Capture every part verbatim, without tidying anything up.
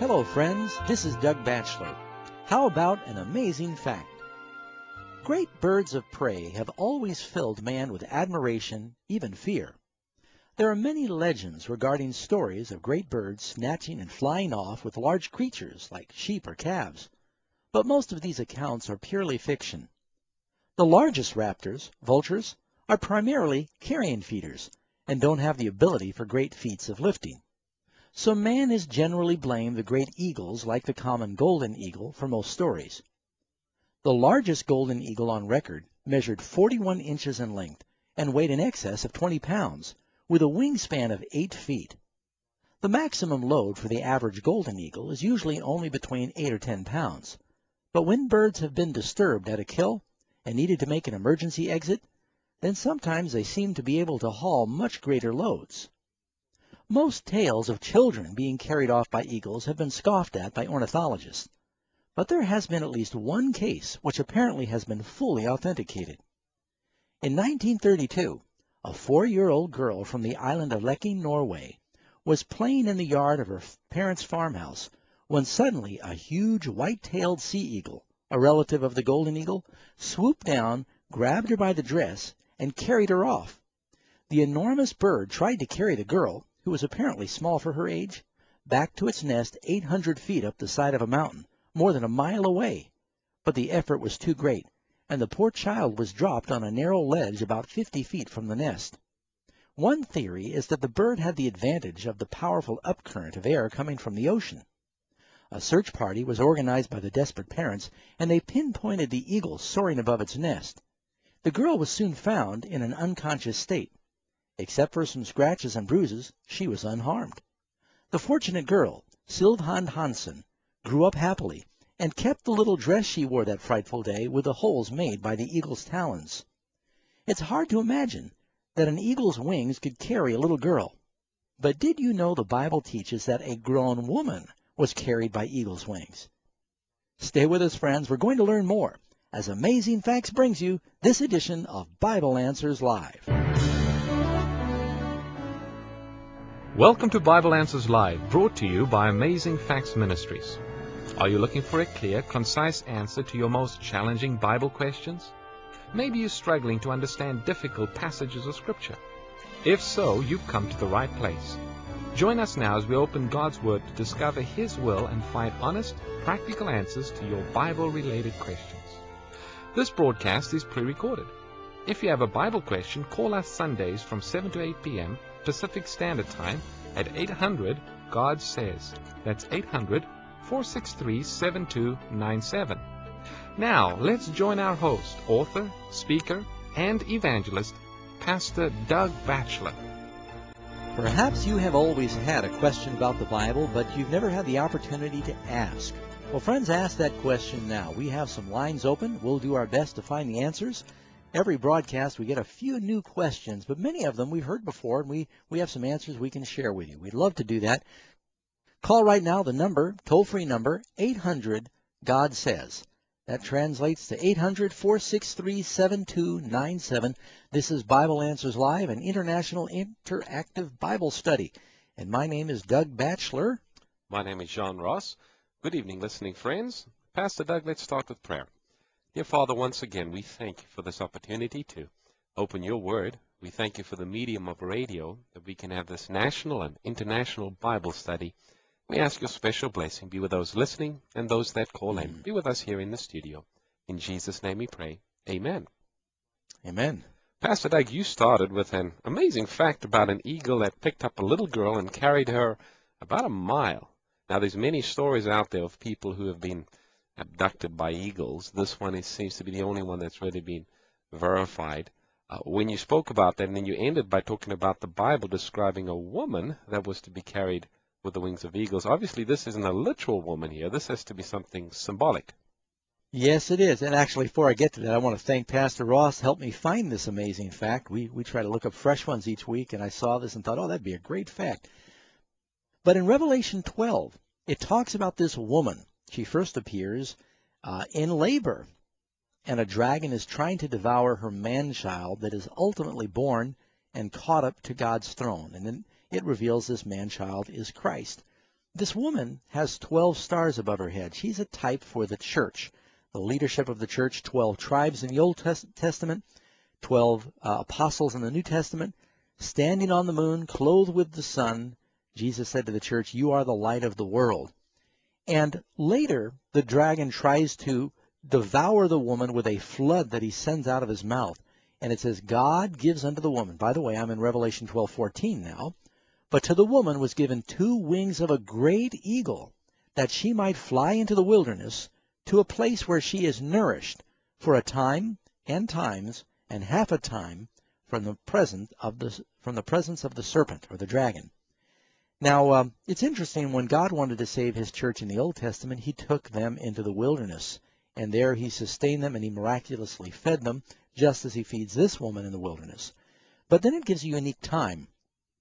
Hello, friends. This is Doug Batchelor. How about an amazing fact? Great birds of prey have always filled man with admiration, even fear. There are many legends regarding stories of great birds snatching and flying off with large creatures like sheep or calves. But most of these accounts are purely fiction. The largest raptors, vultures, are primarily carrion feeders and don't have the ability for great feats of lifting. So man is generally blamed the great eagles like the common golden eagle for most stories. The largest golden eagle on record measured forty-one inches in length and weighed in excess of twenty pounds, with a wingspan of eight feet. The maximum load for the average golden eagle is usually only between eight or ten pounds. But when birds have been disturbed at a kill and needed to make an emergency exit, then sometimes they seem to be able to haul much greater loads. Most tales of children being carried off by eagles have been scoffed at by ornithologists, but there has been at least one case which apparently has been fully authenticated. In nineteen thirty-two, a four-year-old girl from the island of Lekking, Norway, was playing in the yard of her parents' farmhouse when suddenly a huge white-tailed sea eagle, a relative of the golden eagle, swooped down, grabbed her by the dress, and carried her off. The enormous bird tried to carry the girl, who was apparently small for her age, back to its nest eight hundred feet up the side of a mountain, more than a mile away. But the effort was too great, and the poor child was dropped on a narrow ledge about fifty feet from the nest. One theory is that the bird had the advantage of the powerful upcurrent of air coming from the ocean. A search party was organized by the desperate parents, and they pinpointed the eagle soaring above its nest. The girl was soon found in an unconscious state. Except for some scratches and bruises, she was unharmed. The fortunate girl, Sylvhand Hansen, grew up happily and kept the little dress she wore that frightful day with the holes made by the eagle's talons. It's hard to imagine that an eagle's wings could carry a little girl. But did you know the Bible teaches that a grown woman was carried by eagle's wings? Stay with us, friends. We're going to learn more as Amazing Facts brings you this edition of Bible Answers Live. Welcome to Bible Answers Live, brought to you by Amazing Facts Ministries. Are you looking for a clear, concise answer to your most challenging Bible questions? Maybe you're struggling to understand difficult passages of Scripture. If so, you've come to the right place. Join us now as we open God's Word to discover His will and find honest, practical answers to your Bible-related questions. This broadcast is pre-recorded. If you have a Bible question, call us Sundays from seven to eight p m Pacific Standard Time at eight hundred God Says. That's eight hundred, four six three, seven two nine seven. Now, let's join our host, author, speaker, and evangelist, Pastor Doug Batchelor. Perhaps you have always had a question about the Bible, but you've never had the opportunity to ask. Well, friends, ask that question now. We have some lines open. We'll do our best to find the answers. Every broadcast, we get a few new questions, but many of them we've heard before, and we, we have some answers we can share with you. We'd love to do that. Call right now the number, toll-free number, eight hundred God Says. That translates to eight hundred, four six three, seven two nine seven. This is Bible Answers Live, an international interactive Bible study. And my name is Doug Batchelor. My name is John Ross. Good evening, listening friends. Pastor Doug, let's start with prayer. Dear Father, once again, we thank you for this opportunity to open your word. We thank you for the medium of radio, that we can have this national and international Bible study. We ask your special blessing. Be with those listening and those that call in. Be with us here in the studio. In Jesus' name we pray. Amen. Amen. Pastor Doug, you started with an amazing fact about an eagle that picked up a little girl and carried her about a mile. Now, there's many stories out there of people who have been abducted by eagles. This one is, seems to be the only one that's really been verified. Uh, when you spoke about that, and then you ended by talking about the Bible describing a woman that was to be carried with the wings of eagles. Obviously, this isn't a literal woman here. This has to be something symbolic. Yes, it is. And actually, before I get to that, I want to thank Pastor Ross. Helped me find this amazing fact. We, we try to look up fresh ones each week, and I saw this and thought, oh, that'd be a great fact. But in Revelation twelve, it talks about this woman. She first appears uh, in labor, and a dragon is trying to devour her man-child that is ultimately born and caught up to God's throne. And then it reveals this man-child is Christ. This woman has twelve stars above her head. She's a type for the church, the leadership of the church, twelve tribes in the Old Testament, twelve uh, apostles in the New Testament, standing on the moon, clothed with the sun. Jesus said to the church, "You are the light of the world." And later, the dragon tries to devour the woman with a flood that he sends out of his mouth. And it says, God gives unto the woman. By the way, I'm in Revelation twelve fourteen now. But to the woman was given two wings of a great eagle, that she might fly into the wilderness, to a place where she is nourished for a time and times and half a time from the presence of the from the presence of the serpent or the dragon. Now, um, it's interesting, when God wanted to save his church in the Old Testament, he took them into the wilderness, and there he sustained them and he miraculously fed them, just as he feeds this woman in the wilderness. But then it gives a unique time.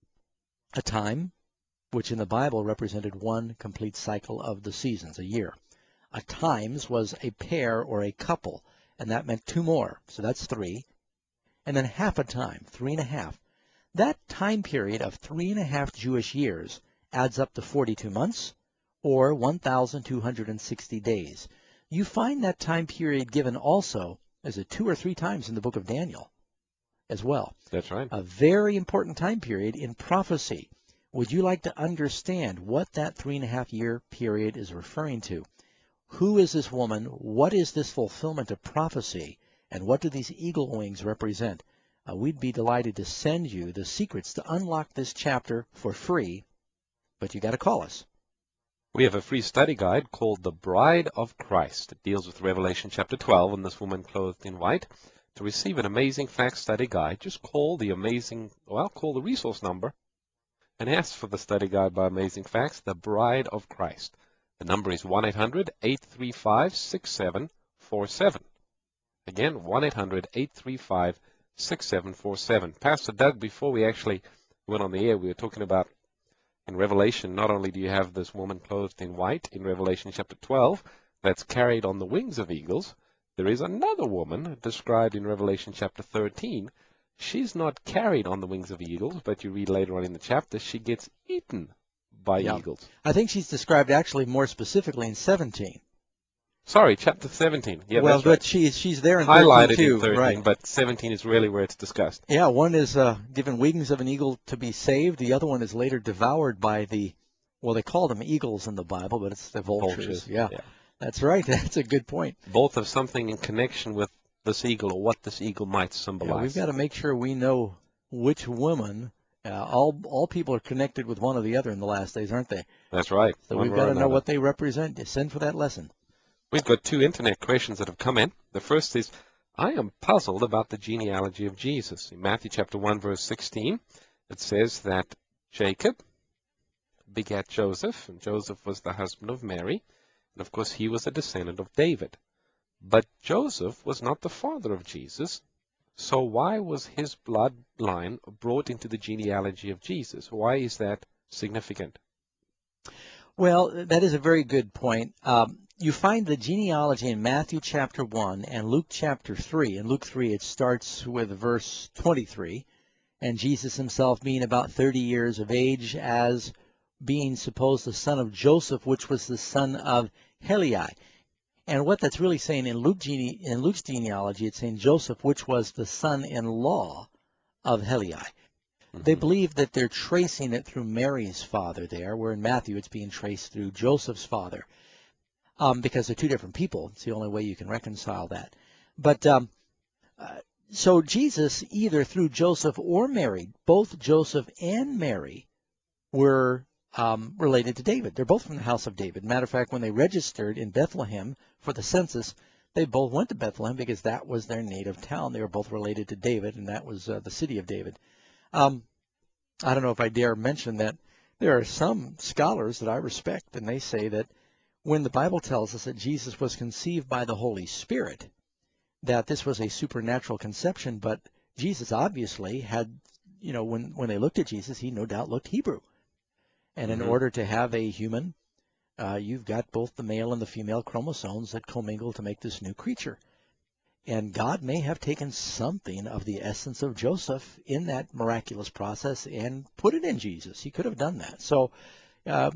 A time which in the Bible represented one complete cycle of the seasons, a year. A times was a pair or a couple, and that meant two more, so that's three. And then half a time, three and a half. That time period of three and a half Jewish years adds up to forty-two months, or one thousand two hundred sixty days. You find that time period given also, is it two or three times in the book of Daniel as well? That's right. A very important time period in prophecy. Would you like to understand what that three and a half year period is referring to? Who is this woman? What is this fulfillment of prophecy? And what do these eagle wings represent? Uh, we'd be delighted to send you the secrets to unlock this chapter for free, but you got to call us. We have a free study guide called The Bride of Christ. It deals with Revelation chapter twelve and this woman clothed in white. To receive an Amazing Facts study guide, just call the amazing, well, call the resource number and ask for the study guide by Amazing Facts, The Bride of Christ. The number is one eight hundred, eight three five, six seven four seven. Again, one eight hundred, eight three five, six seven four seven. Pastor Doug, before we actually went on the air, we were talking about in Revelation, not only do you have this woman clothed in white in Revelation chapter twelve that's carried on the wings of eagles, there is another woman described in Revelation chapter thirteen. She's not carried on the wings of eagles, but you read later on in the chapter, she gets eaten by Yeah. eagles. I think she's described actually more specifically in seventeen. Sorry, chapter seventeen. Yeah, well, that's but right. she's she's there in Highlighted thirteen too, in thirteen, right? but seventeen is really where it's discussed. Yeah, one is uh, given wings of an eagle to be saved. The other one is later devoured by the, well, they call them eagles in the Bible, but it's the vultures. Vultures, Yeah, yeah. That's right. That's a good point. Both have something in connection with this eagle or what this eagle might symbolize. Yeah, we've got to make sure we know which woman. Uh, all all people are connected with one or the other in the last days, aren't they? That's right. So One we've way got or to know another. what they represent. Send for that lesson. We've got two internet questions that have come in. The first is, I am puzzled about the genealogy of Jesus. In Matthew chapter one, verse sixteen, it says that Jacob begat Joseph, and Joseph was the husband of Mary, and of course he was a descendant of David. But Joseph was not the father of Jesus, so why was his bloodline brought into the genealogy of Jesus? Why is that significant? Well, that is a very good point. Um, you find the genealogy in Matthew chapter one and Luke chapter three. In Luke three, it starts with verse twenty-three, and Jesus himself being about thirty years of age, as being supposed the son of Joseph, which was the son of Heli. And what that's really saying in Luke gene, in Luke's genealogy, it's saying Joseph, which was the son-in-law of Heli. Mm-hmm. They believe that they're tracing it through Mary's father there, where in Matthew it's being traced through Joseph's father, um, because they're two different people. It's the only way you can reconcile that. But um, uh, so Jesus, either through Joseph or Mary, both Joseph and Mary were um, related to David. They're both from the house of David. Matter of fact, when they registered in Bethlehem for the census, they both went to Bethlehem because that was their native town. They were both related to David, and that was uh, the city of David. Um, I don't know if I dare mention that there are some scholars that I respect, and they say that when the Bible tells us that Jesus was conceived by the Holy Spirit, that this was a supernatural conception, but Jesus obviously had, you know, when, when they looked at Jesus, he no doubt looked Hebrew. And in mm-hmm. order to have a human, uh, you've got both the male and the female chromosomes that commingle to make this new creature. And God may have taken something of the essence of Joseph in that miraculous process and put it in Jesus. He could have done that. So, um,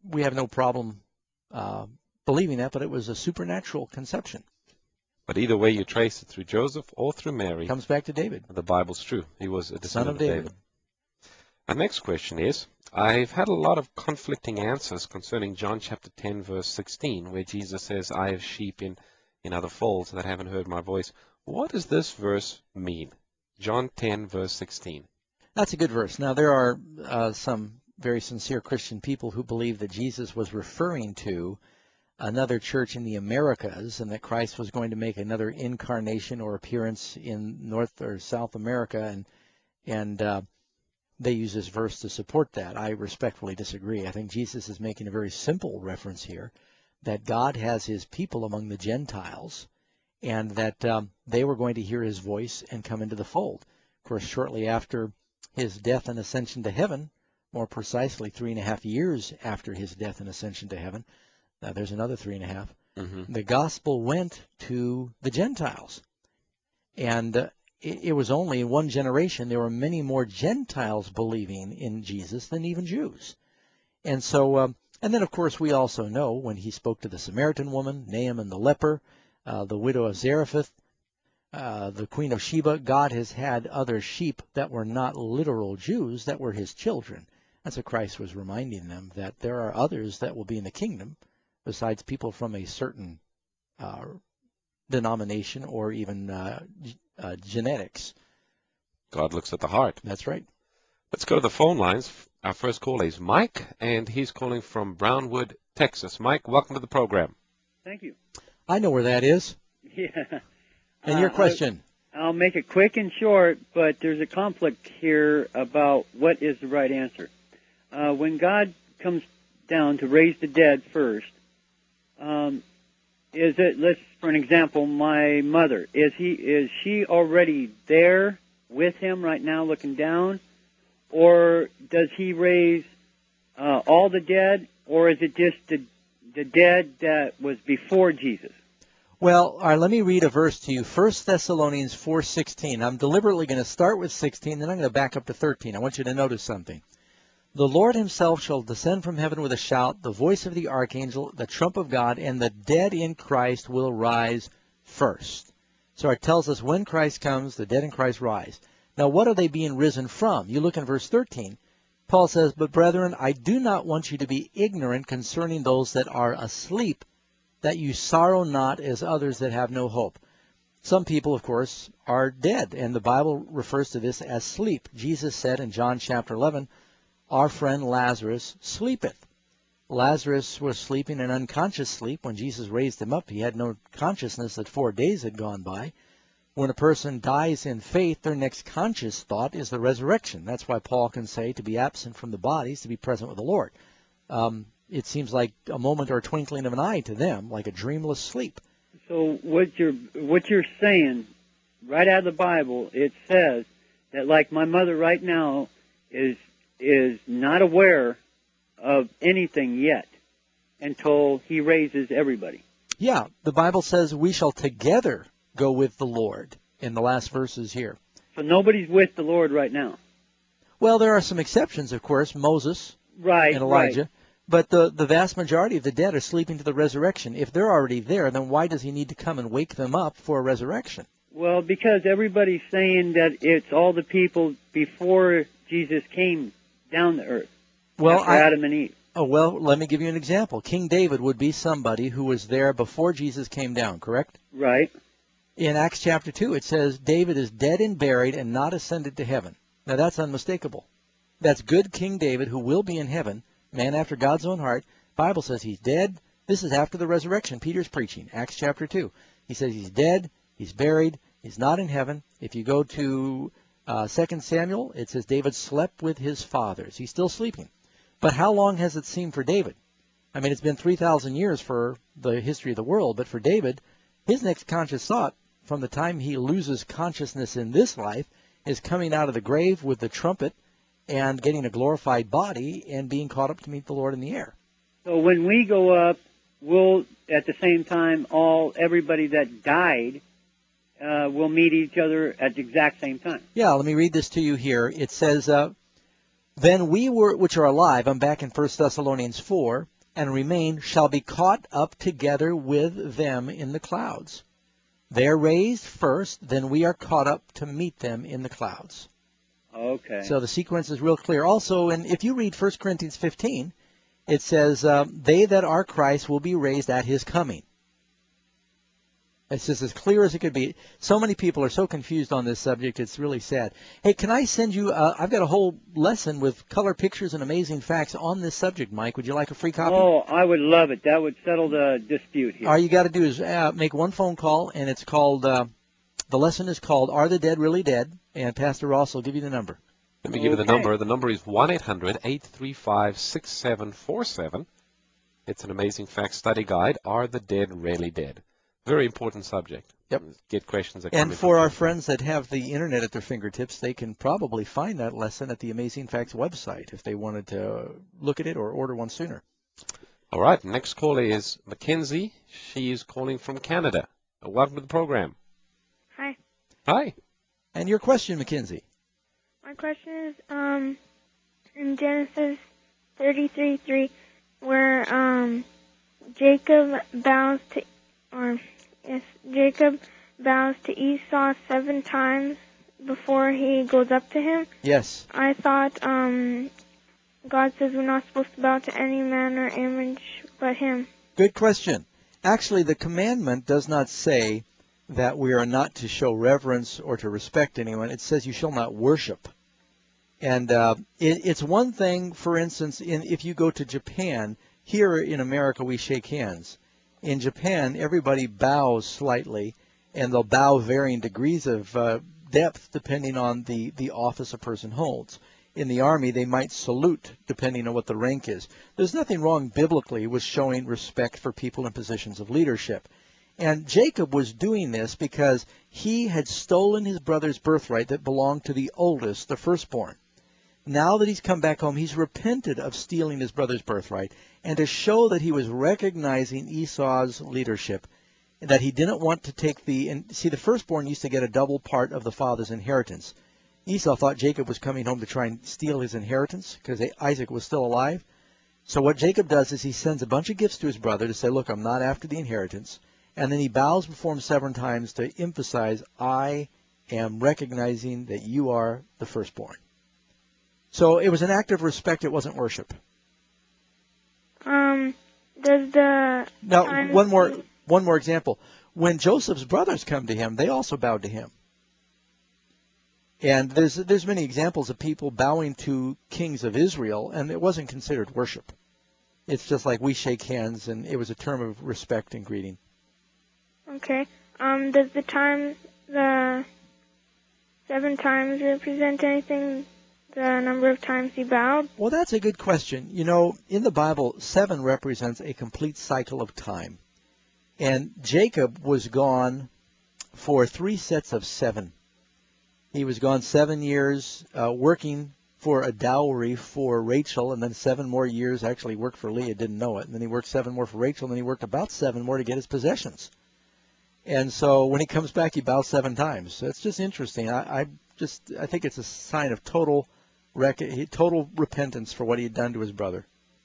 we have no problem uh, believing that, but it was a supernatural conception. But either way you trace it, through Joseph or through Mary, It comes back to David. The Bible's true. He was a Son descendant of David. David. Our next question is, I've had a lot of conflicting answers concerning John chapter ten, verse sixteen, where Jesus says, I have sheep in, in other folds that haven't heard my voice. What does this verse mean? John ten, verse sixteen. That's a good verse. Now, there are uh, some very sincere Christian people who believe that Jesus was referring to another church in the Americas, and that Christ was going to make another incarnation or appearance in North or South America, and and uh, they use this verse to support that. I respectfully disagree. I think Jesus is making a very simple reference here, that God has his people among the Gentiles, and that um, they were going to hear his voice and come into the fold. Of course, shortly after his death and ascension to heaven, more precisely three and a half years after his death and ascension to heaven, now there's another three and a half, Mm-hmm. the gospel went to the Gentiles. And uh, it, it was only in one generation there were many more Gentiles believing in Jesus than even Jews. And so, um, and then of course we also know when he spoke to the Samaritan woman, Naaman the leper, uh, the widow of Zarephath, uh, the queen of Sheba, God has had other sheep that were not literal Jews, that were his children. That's what Christ was reminding them, that there are others that will be in the kingdom besides people from a certain uh, denomination or even uh, g- uh, genetics. God looks at the heart. That's right. Let's go to the phone lines. Our first caller is Mike, and he's calling from Brownwood, Texas. Mike, welcome to the program. Thank you. I know where that is. Yeah. And your Uh, question? I, I'll make it quick and short, but there's a conflict here about what is the right answer. Uh, when God comes down to raise the dead first, um, is it, let's, for an example, my mother, is he, is she already there with him right now looking down? Or does he raise uh, all the dead, or is it just the, the dead that was before Jesus? Well, all right, let me read a verse to you. First Thessalonians four sixteen. I'm deliberately going to start with sixteen, then I'm going to back up to thirteen. I want you to notice something. The Lord himself shall descend from heaven with a shout, the voice of the archangel, the trump of God, and the dead in Christ will rise first. So it tells us when Christ comes, the dead in Christ rise. Now, what are they being risen from? You look in verse thirteen. Paul says, But brethren, I do not want you to be ignorant concerning those that are asleep, that you sorrow not as others that have no hope. Some people, of course, are dead, and the Bible refers to this as sleep. Jesus said in John chapter eleven, Our friend Lazarus sleepeth. Lazarus was sleeping an unconscious sleep. When Jesus raised him up, he had no consciousness that four days had gone by. When a person dies in faith, their next conscious thought is the resurrection. That's why Paul can say to be absent from the body is to be present with the Lord. Um, it seems like a moment or a twinkling of an eye to them, like a dreamless sleep. So what you're what you're saying, right out of the Bible, it says that like my mother right now is is not aware of anything yet until he raises everybody. Yeah, the Bible says we shall together go with the Lord in the last verses here. So nobody's with the Lord right now. Well, there are some exceptions, of course, Moses Right, and Elijah. right. But the, the vast majority of the dead are sleeping to the resurrection. If they're already there, then why does he need to come and wake them up for a resurrection? Well, because everybody's saying that it's all the people before Jesus came down to earth. Well, after I, Adam and Eve. Oh, well, let me give you an example. King David would be somebody who was there before Jesus came down, correct? Right. In Acts chapter two, it says, David is dead and buried and not ascended to heaven. Now, that's unmistakable. That's good King David who will be in heaven, man after God's own heart. Bible says he's dead. This is after the resurrection. Peter's preaching, Acts chapter two. He says he's dead, he's buried, he's not in heaven. If you go to uh, Second Samuel, it says David slept with his fathers. He's still sleeping. But how long has it seemed for David? I mean, it's been three thousand years for the history of the world, but for David, his next conscious thought from the time he loses consciousness in this life is coming out of the grave with the trumpet and getting a glorified body and being caught up to meet the Lord in the air. So when we go up, we'll, at the same time, all, everybody that died uh, will meet each other at the exact same time. Yeah, let me read this to you here. It says, uh, Then we were, which are alive, I'm back in First Thessalonians four, and remain shall be caught up together with them in the clouds. They are raised first, then we are caught up to meet them in the clouds. Okay. So the sequence is real clear. Also, and if you read First Corinthians fifteen, it says, uh, they that are Christ will be raised at his coming. It's just as clear as it could be. So many people are so confused on this subject, it's really sad. Hey, can I send you, uh, I've got a whole lesson with color pictures and amazing facts on this subject, Mike. Would you like a free copy? Oh, I would love it. That would settle the dispute here. All you got to do is uh, make one phone call, and it's called, uh, the lesson is called, Are the Dead Really Dead? And Pastor Ross will give you the number. Let me give you the Okay. number. The number is one eight hundred, eight three five, six seven four seven. It's an amazing fact study guide. Are the dead really dead? Very important subject. Yep. Get questions that come And in for from our people. friends that have the internet at their fingertips, they can probably find that lesson at the Amazing Facts website if they wanted to look at it or order one sooner. All right. Next caller is Mackenzie. She is calling from Canada. Uh, Welcome to the program. Hi. Hi. And your question, Mackenzie? My question is, um, in Genesis thirty-three three, where um, Jacob bows to, or yes, Jacob bows to Esau seven times before he goes up to him. Yes. I thought um, God says we're not supposed to bow to any man or image but him. Good question. Actually, the commandment does not say that we are not to show reverence or to respect anyone. It says you shall not worship. And uh, it, it's one thing, for instance, in, if you go to Japan, here in America we shake hands. In Japan, everybody bows slightly, and they'll bow varying degrees of uh, depth depending on the, the office a person holds. In the Army, they might salute depending on what the rank is. There's nothing wrong biblically with showing respect for people in positions of leadership. And Jacob was doing this because he had stolen his brother's birthright that belonged to the oldest, the firstborn. Now that he's come back home, he's repented of stealing his brother's birthright, and to show that he was recognizing Esau's leadership, that he didn't want to take the, and see, the firstborn used to get a double part of the father's inheritance. Esau thought Jacob was coming home to try and steal his inheritance because Isaac was still alive. So what Jacob does is he sends a bunch of gifts to his brother to say, look, I'm not after the inheritance. And then he bows before him seven times to emphasize, I am recognizing that you are the firstborn. So it was an act of respect. It wasn't worship. Um, does the Now, time- one more one more example. When Joseph's brothers come to him, they also bowed to him. And there's there's many examples of people bowing to kings of Israel, and it wasn't considered worship. It's just like we shake hands, and it was a term of respect and greeting. Okay. Um, does the time, the seven times represent anything? The number of times he bowed? Well, that's a good question. You know, in the Bible, seven represents a complete cycle of time. And Jacob was gone for three sets of seven. He was gone seven years uh, working for a dowry for Rachel, and then seven more years actually worked for Leah, didn't know it. And then he worked seven more for Rachel, and then he worked about seven more to get his possessions. And so when he comes back, he bows seven times. So it's just interesting. I, I just I think it's a sign of total rec- total repentance for what he had done to his brother.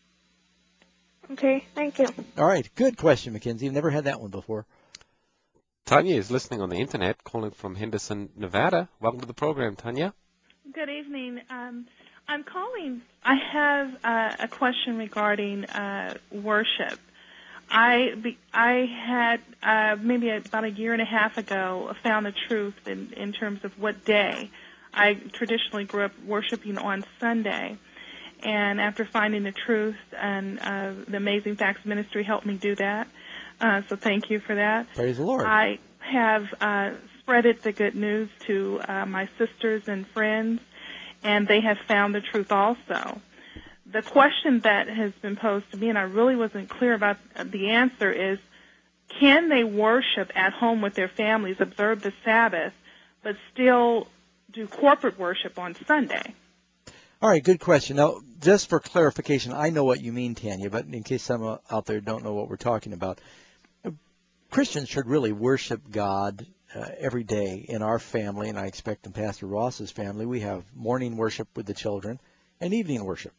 Okay, thank you. All right, good question, Mackenzie. I've never had that one before. Tanya is listening on the internet, calling from Henderson, Nevada. Welcome to the program, Tanya. Good evening. Um, I'm calling. I have uh, a question regarding uh, worship. I be, I had uh, maybe about a year and a half ago found the truth in, in terms of what day. I traditionally grew up worshiping on Sunday, and after finding the truth, and uh, the Amazing Facts Ministry helped me do that. Uh, so thank you for that. Praise the Lord. I have uh, spreaded the good news to uh, my sisters and friends, and they have found the truth also. The question that has been posed to me, and I really wasn't clear about the answer, is can they worship at home with their families, observe the Sabbath, but still do corporate worship on Sunday? All right, good question. Now, just for clarification, I know what you mean, Tanya, but in case some out there don't know what we're talking about, Christians should really worship God uh, every day in our family, and I expect in Pastor Ross's family we have morning worship with the children and evening worship.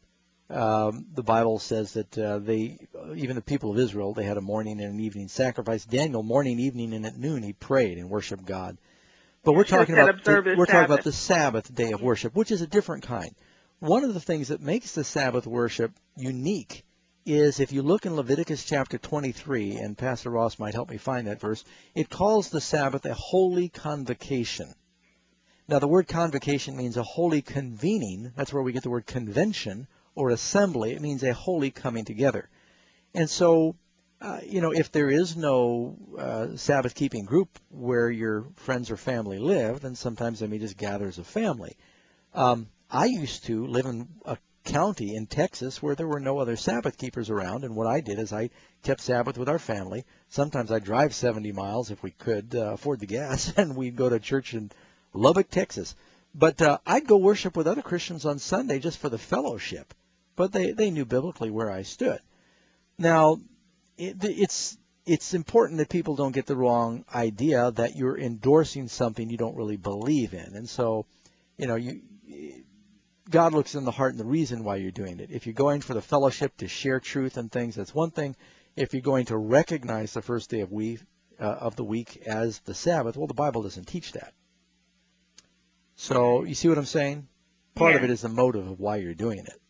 Um, the Bible says that uh, they, even the people of Israel, they had a morning and an evening sacrifice. Daniel, morning, evening, and at noon, he prayed and worshiped God. But we're talking about the, we're talking about the Sabbath day of worship, which is a different kind. One of the things that makes the Sabbath worship unique is if you look in Leviticus chapter twenty-three, and Pastor Ross might help me find that verse, it calls the Sabbath a holy convocation. Now, the word convocation means a holy convening. That's where we get the word convention or assembly. It means a holy coming together. And so, uh, you know, if there is no uh, Sabbath-keeping group where your friends or family live, then sometimes they may just gather as a family. Um, I used to live in a county in Texas where there were no other Sabbath keepers around, and what I did is I kept Sabbath with our family. Sometimes I'd drive seventy miles if we could uh, afford the gas, and we'd go to church in Lubbock, Texas. But uh, I'd go worship with other Christians on Sunday just for the fellowship, but they, they knew biblically where I stood. Now, it, it's it's important that people don't get the wrong idea that you're endorsing something you don't really believe in. And so, you know, you God looks in the heart and the reason why you're doing it. If you're going for the fellowship to share truth and things, that's one thing. If you're going to recognize the first day of week uh, of the week as the Sabbath, well, the Bible doesn't teach that. So you see what I'm saying? Part yeah. of it is the motive of why you're doing it.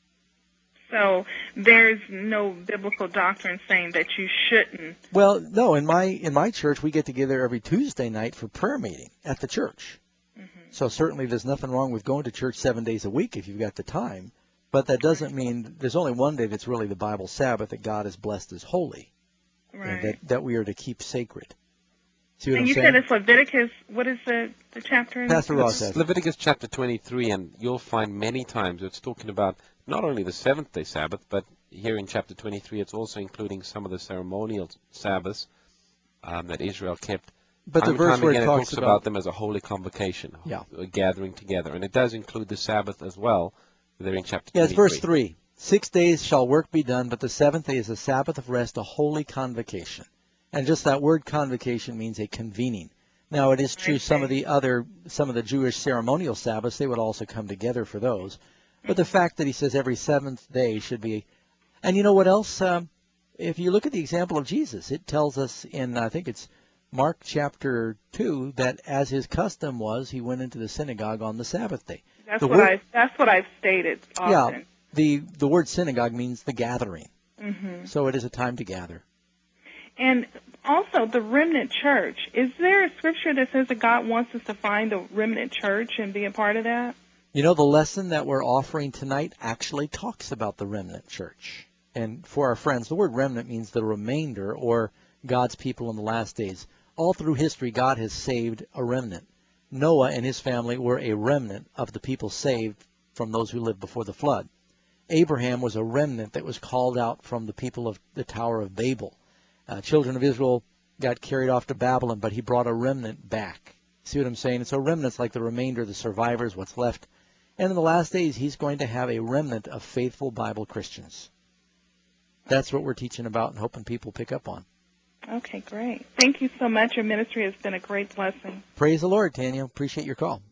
So there's no biblical doctrine saying that you shouldn't. Well, no. In my in my church, we get together every Tuesday night for prayer meeting at the church. Mm-hmm. So certainly there's nothing wrong with going to church seven days a week if you've got the time. But that doesn't mean there's only one day that's really the Bible Sabbath that God has blessed as holy, right? And that, that we are to keep sacred. See what and I'm you saying? said it's Leviticus. What is the, the chapter in? Pastor Ross says Leviticus chapter twenty-three, and you'll find many times it's talking about not only the seventh day Sabbath, but here in chapter twenty-three, it's also including some of the ceremonial Sabbaths um, that Israel kept. But the time verse time where again, it it talks talks about, about them as a holy convocation, yeah. a gathering together, and it does include the Sabbath as well. There in chapter yeah, it's twenty-three. verse three. Six days shall work be done, but the seventh day is a Sabbath of rest, a holy convocation. And just that word convocation means a convening. Now, it is true some of the other, some of the Jewish ceremonial Sabbaths, they would also come together for those. But the fact that he says every seventh day should be, and you know what else? Um, if you look at the example of Jesus, it tells us in, I think it's Mark chapter two, that as his custom was, he went into the synagogue on the Sabbath day. That's the what word, I. That's what I've stated often. Yeah, the the word synagogue means the gathering. Mm-hmm. So it is a time to gather. And also the remnant church. Is there a scripture that says that God wants us to find a remnant church and be a part of that? You know, the lesson that we're offering tonight actually talks about the remnant church. And for our friends, the word remnant means the remainder or God's people in the last days. All through history, God has saved a remnant. Noah and his family were a remnant of the people saved from those who lived before the flood. Abraham was a remnant that was called out from the people of the Tower of Babel. Uh, children of Israel got carried off to Babylon, but he brought a remnant back. See what I'm saying? And so remnants like the remainder, the survivors, what's left. And in the last days, he's going to have a remnant of faithful Bible Christians. That's what we're teaching about and hoping people pick up on. Okay, great. Thank you so much. Your ministry has been a great blessing. Praise the Lord, Tanya. Appreciate your call.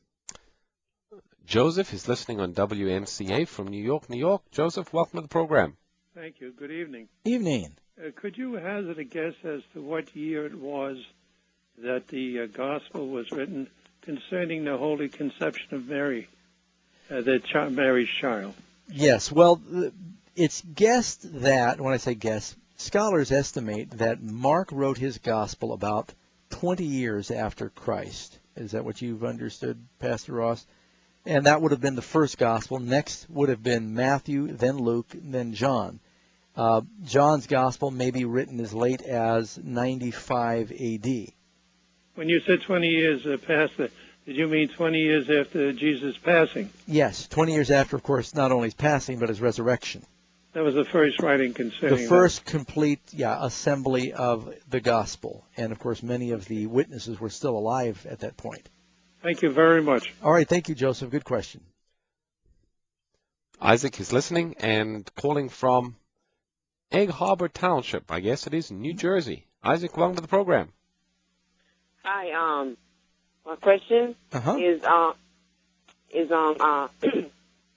Joseph is listening on W N C A from New York, New York. Joseph, welcome to the program. Thank you. Good evening. Evening. Uh, could you hazard a guess as to what year it was that the uh, gospel was written concerning the Holy Conception of Mary, uh, the chi- Mary's child? Yes. Well, it's guessed that, when I say guess, scholars estimate that Mark wrote his gospel about twenty years after Christ. Is that what you've understood, Pastor Ross? And that would have been the first gospel. Next would have been Matthew, then Luke, then John. Uh, John's gospel may be written as late as ninety-five A D. When you said twenty years uh, past, the, did you mean twenty years after Jesus' passing? Yes, twenty years after, of course, not only his passing, but his resurrection. That was the first writing concerning The first complete, yeah, assembly of the gospel. And, of course, many of the witnesses were still alive at that point. Thank you very much. All right, thank you, Joseph. Good question. Isaac is listening and calling from Egg Harbor Township, I guess it is, New Jersey. Isaac, welcome to the program. Hi, um, my question uh-huh. is, uh, is, um, uh,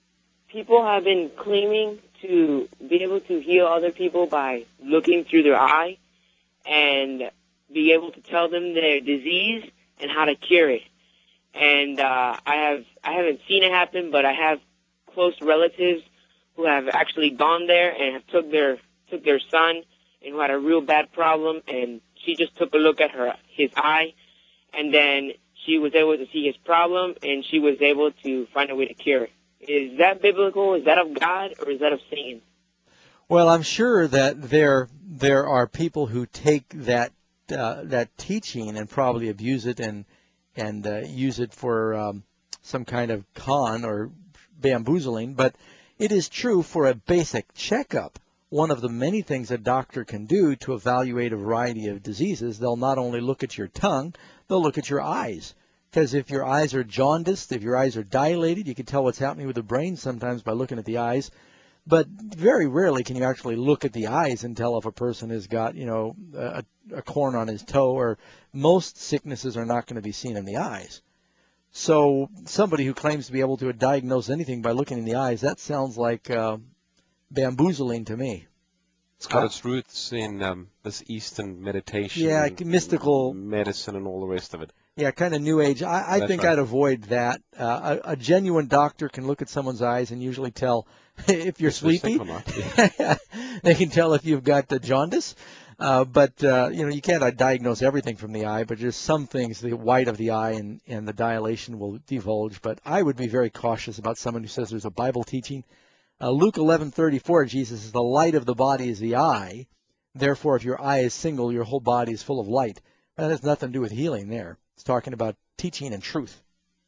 people have been claiming to be able to heal other people by looking through their eye and be able to tell them their disease and how to cure it. And uh, I have I haven't seen it happen, but I have close relatives who have actually gone there and have took their took their son and who had a real bad problem, and she just took a look at her his eye, and then she was able to see his problem, and she was able to find a way to cure it. Is that biblical? Is that of God, or is that of Satan? Well, I'm sure that there there are people who take that uh, that teaching and probably abuse it and and uh, use it for um, some kind of con or bamboozling. But it is true for a basic checkup. One of the many things a doctor can do to evaluate a variety of diseases, they'll not only look at your tongue, they'll look at your eyes. Because if your eyes are jaundiced, if your eyes are dilated, you can tell what's happening with the brain sometimes by looking at the eyes. But very rarely can you actually look at the eyes and tell if a person has got, you know, a, a corn on his toe, or most sicknesses are not going to be seen in the eyes. So somebody who claims to be able to diagnose anything by looking in the eyes, that sounds like uh, bamboozling to me. It's got its roots in um, this Eastern meditation, yeah, mystical medicine, and all the rest of it. Yeah, kind of New Age. I, I think right. I'd avoid that. Uh, a, a genuine doctor can look at someone's eyes and usually tell if you're if sleepy. Yeah. They can tell if you've got the jaundice. Uh, but, uh, you know, you can't uh, diagnose everything from the eye, but just some things, the white of the eye and, and the dilation will divulge. But I would be very cautious about someone who says there's a Bible teaching. Uh, Luke eleven thirty-four, Jesus says, the light of the body is the eye. Therefore, if your eye is single, your whole body is full of light. That has nothing to do with healing there. It's talking about teaching and truth.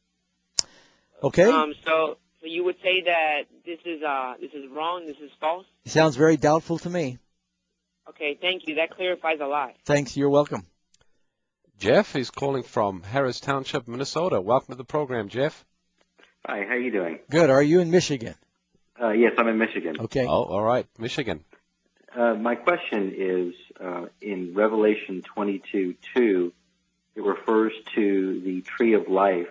Okay? Um, so, so you would say that this is uh, this is wrong, this is false? It sounds very doubtful to me. Okay, thank you. That clarifies a lot. Thanks. You're welcome. Jeff is calling from Harris Township, Minnesota. Welcome to the program, Jeff. Hi, how are you doing? Good. Are you in Michigan? Uh, yes, I'm in Michigan. Okay. Oh, all right. Michigan. Uh, my question is, uh, in Revelation twenty-two two, it refers to the tree of life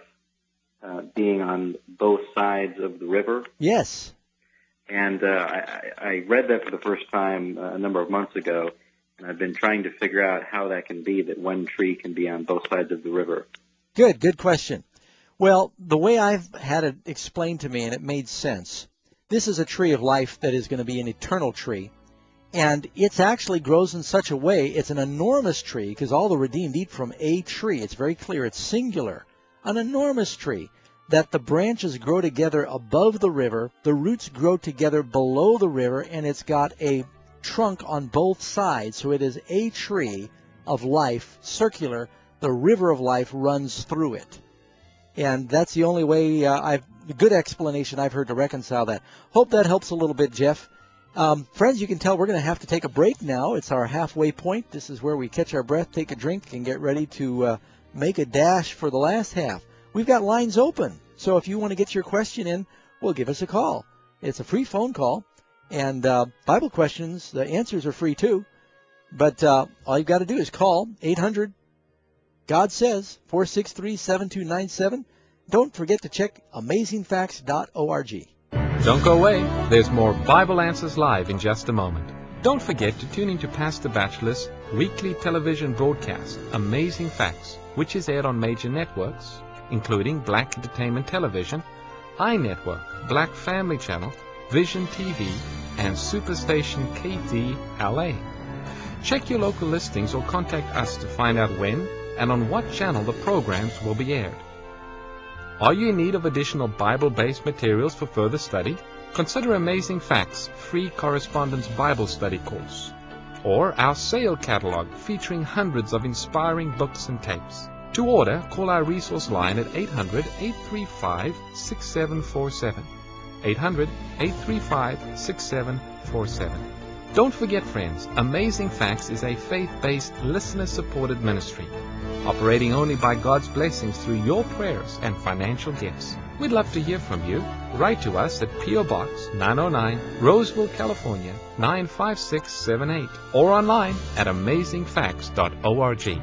uh, being on both sides of the river. Yes. And uh, I, I read that for the first time uh, a number of months ago, and I've been trying to figure out how that can be, that one tree can be on both sides of the river. Good, good question. Well, the way I've had it explained to me, and it made sense, this is a tree of life that is going to be an eternal tree. And it actually grows in such a way, it's an enormous tree, because all the redeemed eat from a tree. It's very clear, it's singular. An enormous tree, that the branches grow together above the river, the roots grow together below the river, and it's got a trunk on both sides. So it is a tree of life, circular. The river of life runs through it. And that's the only way uh, I've, the good explanation I've heard to reconcile that. Hope that helps a little bit, Jeff. Um, friends, you can tell we're going to have to take a break now. It's our halfway point. This is where we catch our breath, take a drink, and get ready to uh, make a dash for the last half. We've got lines open, so if you want to get your question in, well, give us a call. It's a free phone call, and uh, Bible questions, the answers are free too. But uh, all you've got to do is call eight hundred God Says, four six three, seven two nine seven. Don't forget to check amazing facts dot org. Don't go away. There's more Bible Answers Live in just a moment. Don't forget to tune into Pastor Batchelor's weekly television broadcast, Amazing Facts, which is aired on major networks, including Black Entertainment Television, iNetwork, Black Family Channel, Vision T V, and Superstation K D L A. Check your local listings or contact us to find out when and on what channel the programs will be aired. Are you in need of additional Bible-based materials for further study? Consider Amazing Facts Free Correspondence Bible Study course, or our sale catalog featuring hundreds of inspiring books and tapes. To order, call our resource line at eight hundred, eight three five, six seven four seven. eight hundred, eight three five, six seven four seven. Don't forget, friends, Amazing Facts is a faith-based, listener-supported ministry, operating only by God's blessings through your prayers and financial gifts. We'd love to hear from you. Write to us at P O Box nine oh nine, Roseville, California, nine five six seven eight, or online at amazing facts dot org.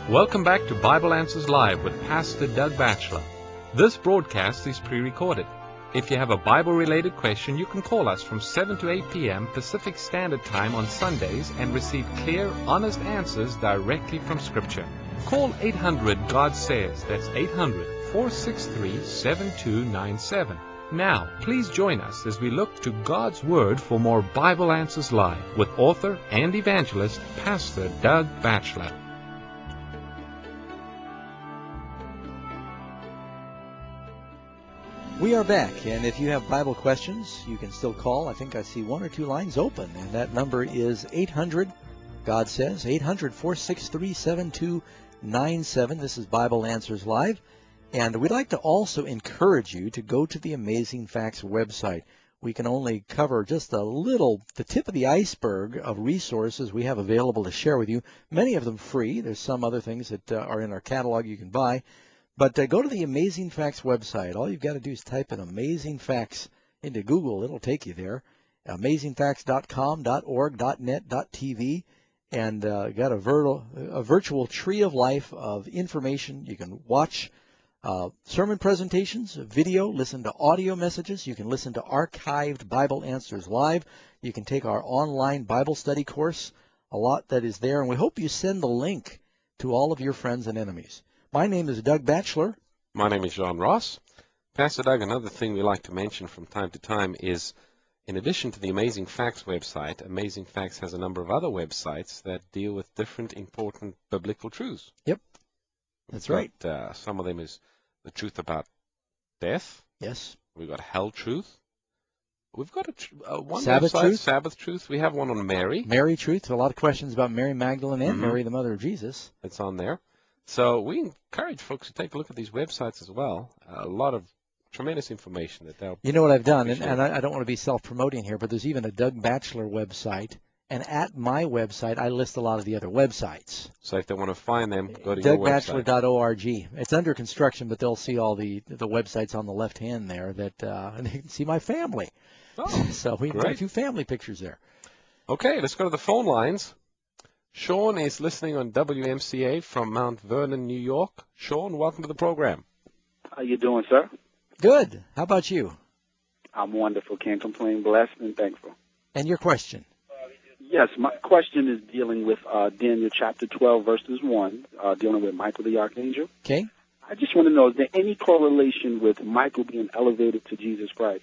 Welcome back to Bible Answers Live with Pastor Doug Batchelor. This broadcast is pre-recorded. If you have a Bible-related question, you can call us from seven to eight p.m. Pacific Standard Time on Sundays and receive clear, honest answers directly from Scripture. Call eight hundred God Says. That's eight hundred, four six three, seven two nine seven. Now, please join us as we look to God's Word for more Bible Answers Live with author and evangelist Pastor Doug Batchelor. We are back, and if you have Bible questions, you can still call. I think I see one or two lines open, and that number is eight hundred, God Says, eight hundred, four six three, seven two nine seven. This is Bible Answers Live, and we'd like to also encourage you to go to the Amazing Facts website. We can only cover just a little, the tip of the iceberg of resources we have available to share with you, many of them free. There's some other things that uh, are in our catalog you can buy. But uh, go to the Amazing Facts website. All you've got to do is type in Amazing Facts into Google. It'll take you there. amazing facts dot com, .org, .net, .tv. And uh, got a, vir- a virtual tree of life of information. You can watch uh, sermon presentations, video, listen to audio messages. You can listen to archived Bible Answers Live. You can take our online Bible study course. A lot that is there. And we hope you send the link to all of your friends and enemies. My name is Doug Batchelor. My name is John Ross. Pastor Doug, another thing we like to mention from time to time is, in addition to the Amazing Facts website, Amazing Facts has a number of other websites that deal with different important biblical truths. Yep, that's right. But, uh, some of them is the truth about death. Yes. We've got hell truth. We've got a tr- uh, one Sabbath website, truth. Sabbath truth. We have one on Mary. Mary truth. A lot of questions about Mary Magdalene and Mhm. Mary, the mother of Jesus. It's on there. So we encourage folks to take a look at these websites as well. A lot of tremendous information that they'll. You know what I've done, and, appreciate. and I, I don't want to be self-promoting here, but there's even a Doug Batchelor website, and at my website I list a lot of the other websites. So if they want to find them, go to Doug your Batchelor website. dot org. It's under construction, but they'll see all the the websites on the left hand there. That uh, and they can see my family. Oh, so we great. got a few family pictures there. Okay, let's go to the phone lines. Sean is listening on W M C A from Mount Vernon, New York. Sean, welcome to the program. How you doing, sir? Good. How about you? I'm wonderful. Can't complain. Blessed and thankful. And your question? Yes, my question is dealing with uh, Daniel chapter twelve, verses one, uh, dealing with Michael the Archangel. Okay. I just want to know, is there any correlation with Michael being elevated to Jesus Christ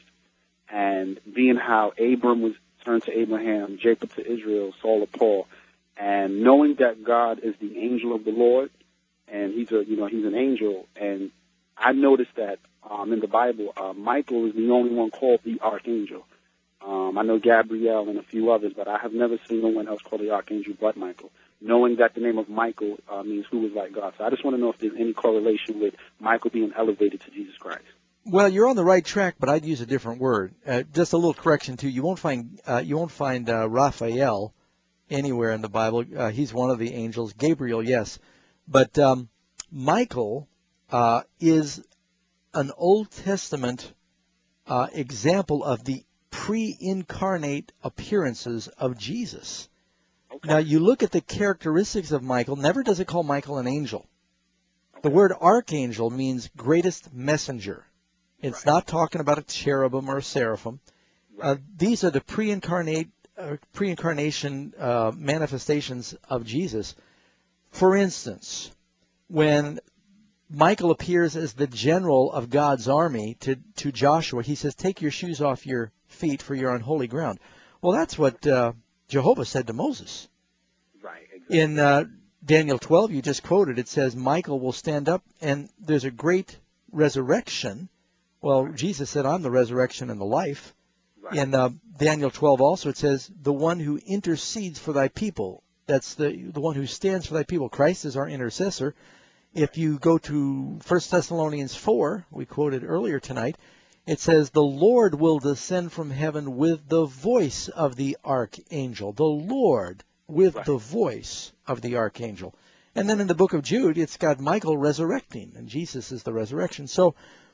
and being how Abram was turned to Abraham, Jacob to Israel, Saul to Paul, and knowing that God is the angel of the Lord, and he's a, you know, he's an angel, and I noticed that um, in the Bible, uh, Michael is the only one called the Archangel. Um, I know Gabriel and a few others, but I have never seen no one else called the Archangel but Michael, knowing that the name of Michael uh, means who is like God. So I just want to know if there's any correlation with Michael being elevated to Jesus Christ. Well, you're on the right track, but I'd use a different word. Uh, just a little correction too. You won't find uh, you won't find uh, Raphael anywhere in the Bible. Uh, he's one of the angels. Gabriel, yes, but um, Michael uh, is an Old Testament uh, example of the pre-incarnate appearances of Jesus. Okay. Now, you look at the characteristics of Michael. Never does it call Michael an angel. Okay. The word archangel means greatest messenger. It's right. not talking about a cherubim or a seraphim. Right. Uh, these are the pre-incarnate, uh, pre-incarnation uh, manifestations of Jesus. For instance, when Michael appears as the general of God's army to, to Joshua, he says, "Take your shoes off your feet, for you're on holy ground." Well, that's what uh, Jehovah said to Moses. Right. Exactly. In uh, Daniel twelve, you just quoted, it says Michael will stand up, and there's a great resurrection. Well, Jesus said, "I'm the resurrection and the life." Right. In uh, Daniel twelve also, it says, "The one who intercedes for thy people." That's the the one who stands for thy people. Christ is our intercessor. If you go to First Thessalonians four, we quoted earlier tonight, it says, "The Lord will descend from heaven with the voice of the archangel." The Lord with right. the voice of the archangel. And then in the book of Jude, it's got Michael resurrecting, and Jesus is the resurrection. So,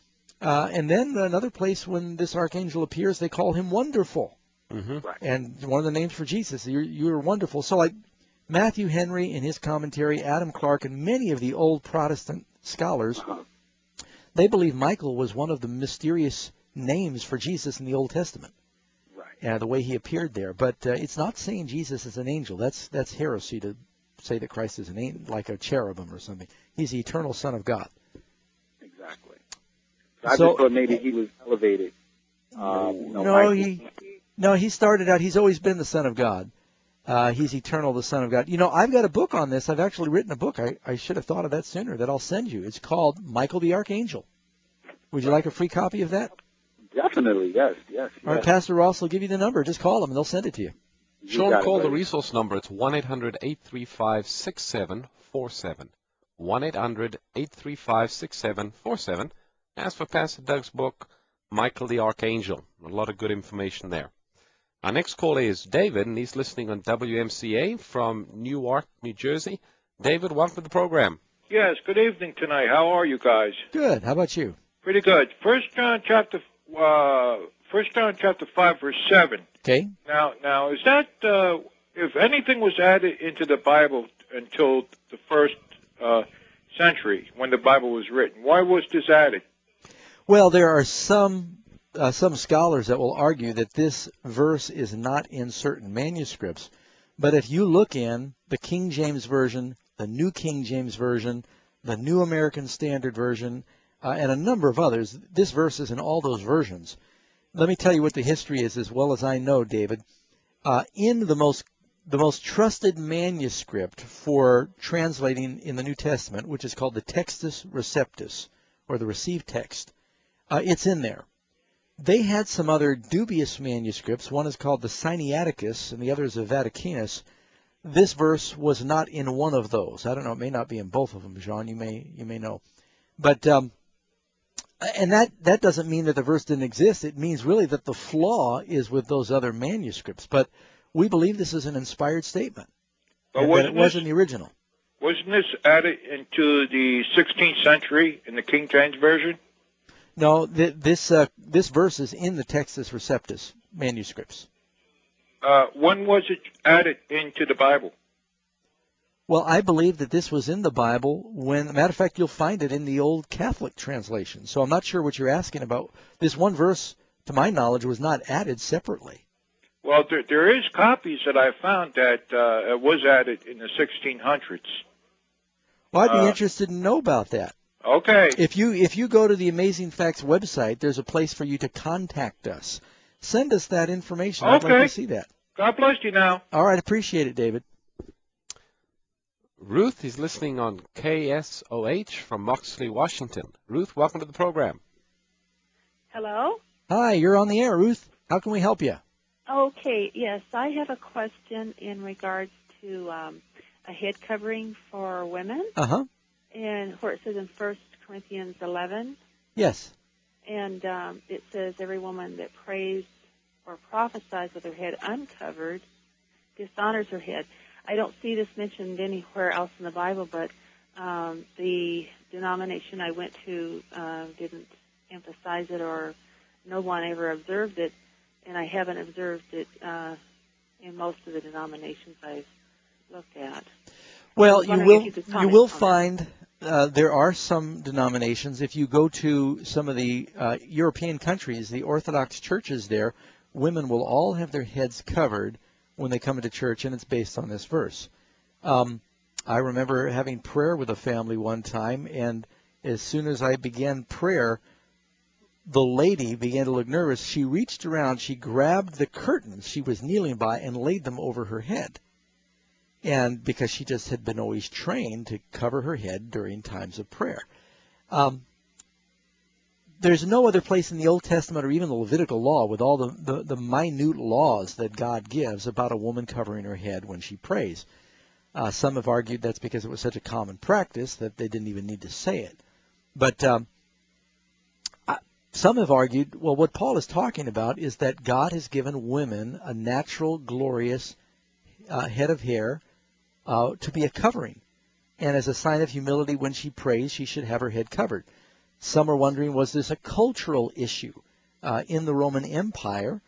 uh, and then another place when this archangel appears, they call him Wonderful. Mm-hmm. Right. And one of the names for Jesus, you're, you're wonderful. So like Matthew Henry in his commentary, Adam Clarke, and many of the old Protestant scholars, Uh-huh. they believe Michael was one of the mysterious names for Jesus in the Old Testament. Right. Uh, the way he appeared there. But uh, it's not saying Jesus is an angel. That's that's heresy to say that Christ is an angel, like a cherubim or something. He's the eternal Son of God. Exactly. So I So- just thought maybe he was elevated. Um, you know, No, Michael- he no, he started out, he's always been the Son of God. Uh, he's eternal, the Son of God. You know, I've got a book on this. I've actually written a book. I, I should have thought of that sooner, that I'll send you. It's called Michael the Archangel. Would you like a free copy of that? Definitely, yes, yes. All right, yes. Pastor Ross will give you the number. Just call them and they'll send it to you. You Sean, got it, call the buddy. resource number. It's one eight hundred eight three five six seven four seven. one eight hundred eight three five six seven four seven. Ask for Pastor Doug's book, Michael the Archangel. A lot of good information there. Our next caller is David, and he's listening on W M C A from Newark, New Jersey. David, welcome to the program. Yes, good evening tonight. How are you guys? Good. How about you? Pretty good. First John chapter uh First John chapter five verse seven. Okay. Now now is that uh if anything was added into the Bible until the first uh century when the Bible was written, why was this added? Well, there are some uh, some scholars that will argue that this verse is not in certain manuscripts. But if you look in the King James Version, the New King James Version, the New American Standard Version, uh, and a number of others, this verse is in all those versions. Let me tell you what the history is as well as I know, David. Uh, in the most the most trusted manuscript for translating in the New Testament, which is called the Textus Receptus, or the received text, uh, it's in there. They had some other dubious manuscripts. One is called the Sinaiticus, and the other is the Vaticanus. This verse was not in one of those. I don't know. It may not be in both of them, Jean. You may you may know. But um, and that that doesn't mean that the verse didn't exist. It means really that the flaw is with those other manuscripts. But we believe this is an inspired statement. But and that wasn't it wasn't this- the original. Wasn't this added into the sixteenth century in the King James Version? No, th- this uh, this verse is in the Textus Receptus manuscripts. Uh, when was it added into the Bible? Well, I believe that this was in the Bible when, matter of fact, you'll find it in the Old Catholic translation. So I'm not sure what you're asking about. This one verse, to my knowledge, was not added separately. Well, there, there is copies that I found that uh, it was added in the sixteen hundreds. Well, I'd be Uh, interested to know about that. Okay. If you if you go to the Amazing Facts website, there's a place for you to contact us. Send us that information. I'd like Okay. to see that. God bless you now. All right, appreciate it, David. Ruth is listening on K S O H from Moxley, Washington. Ruth, welcome to the program. Hello? Hi, you're on the air, Ruth. How can we help you? Okay, yes, I have a question in regards to um, a head covering for women, Uh-huh. and where it says in First Corinthians eleven, Yes. and um, it says every woman that prays or prophesies with her head uncovered dishonors her head. I don't see this mentioned anywhere else in the Bible, but um, the denomination I went to uh, didn't emphasize it, or no one ever observed it, and I haven't observed it uh, in most of the denominations I've looked at. Well, I was you wondering will if you could you comment will on that. find uh, there are some denominations. If you go to some of the uh, European countries, the Orthodox churches there, women will all have their heads covered when they come into church, and it's based on this verse. Um, I remember having prayer with a family one time, and as soon as I began prayer, the lady began to look nervous. She reached around, she grabbed the curtains she was kneeling by and laid them over her head. And because she just had been always trained to cover her head during times of prayer. Um, there's no other place in the Old Testament or even the Levitical law with all the, the, the minute laws that God gives about a woman covering her head when she prays. Uh, some have argued that's because it was such a common practice that they didn't even need to say it. But um, I, some have argued, well, what Paul is talking about is that God has given women a natural, glorious uh, head of hair uh, to be a covering. And as a sign of humility, when she prays, she should have her head covered. Some are wondering, was this a cultural issue uh, in the Roman Empire?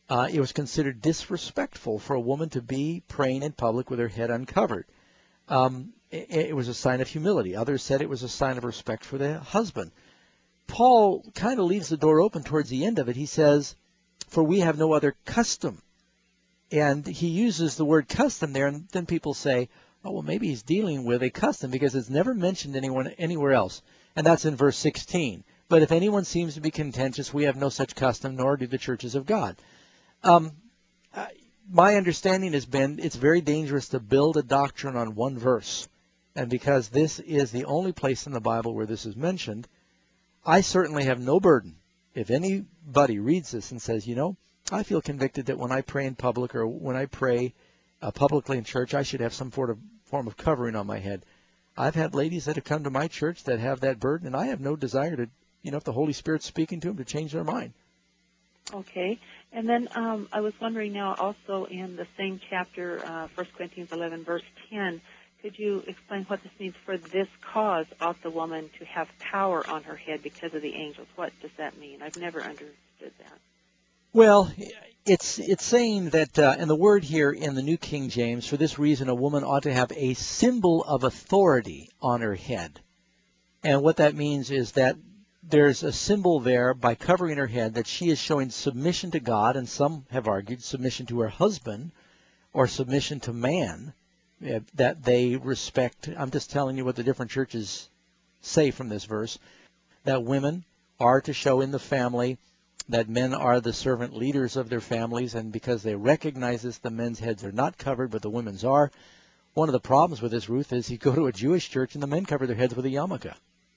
uh, it was considered disrespectful for a woman to be praying in public with her head uncovered. Um, it, it was a sign of humility. Others said it was a sign of respect for the husband. Paul kind of leaves the door open towards the end of it. He says, for we have no other custom. And he uses the word custom there, and then people say, oh, well, maybe he's dealing with a custom because it's never mentioned anyone anywhere else. And that's in verse sixteen. But if anyone seems to be contentious, we have no such custom, nor do the churches of God. Um, uh, my understanding has been it's very dangerous to build a doctrine on one verse. And because this is the only place in the Bible where this is mentioned, I certainly have no burden. If anybody reads this and says, you know, I feel convicted that when I pray in public or when I pray uh, publicly in church, I should have some sort of form of covering on my head. I've had ladies that have come to my church that have that burden, and I have no desire to, you know, if the Holy Spirit's speaking to them, to change their mind. Okay. And then um, I was wondering now also in the same chapter, uh, First Corinthians eleven, verse ten, could you explain what this means? For this cause ought the woman to have power on her head because of the angels. What does that mean? I've never understood that. Well, it's it's saying that, uh, and the word here in the New King James, for this reason a woman ought to have a symbol of authority on her head. And what that means is that there's a symbol there by covering her head that she is showing submission to God, and some have argued submission to her husband or submission to man, uh, that they respect. I'm just telling you what the different churches say from this verse, that women are to show in the family that men are the servant leaders of their families, and because they recognize this, the men's heads are not covered, but the women's are. One of the problems with this, Ruth, is you go to a Jewish church and the men cover their heads with a yarmulke.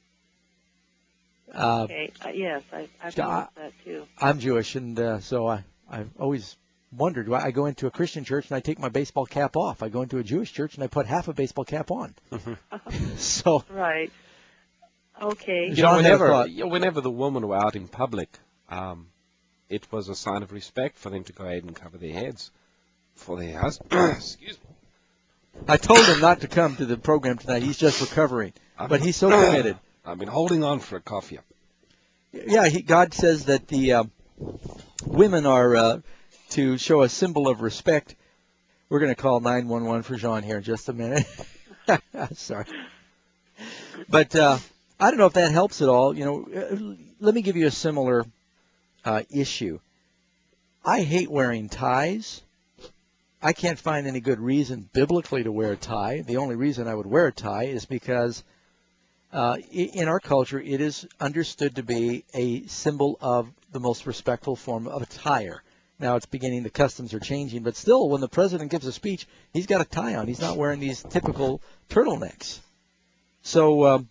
Uh, okay. Uh, yes, I, I've noticed that too. I'm Jewish, and uh, so I, I've always wondered. I go into a Christian church and I take my baseball cap off. I go into a Jewish church and I put half a baseball cap on. So right. Okay. You know, whenever, whenever the women were out in public, um, it was a sign of respect for them to go ahead and cover their heads for their husband. Excuse me. I told him not to come to the program tonight. He's just recovering, but he's so committed. I've been holding on for a coffee. Yeah, he, God says that the uh, women are uh, to show a symbol of respect. We're going to call nine one one for Jean here in just a minute. Sorry. But uh, I don't know if that helps at all. You know, let me give you a similar uh, issue. I hate wearing ties. I can't find any good reason biblically to wear a tie. The only reason I would wear a tie is because uh, in our culture it is understood to be a symbol of the most respectful form of attire. Now it's beginning, the customs are changing, but still when the president gives a speech, he's got a tie on. He's not wearing these typical turtlenecks. So, um,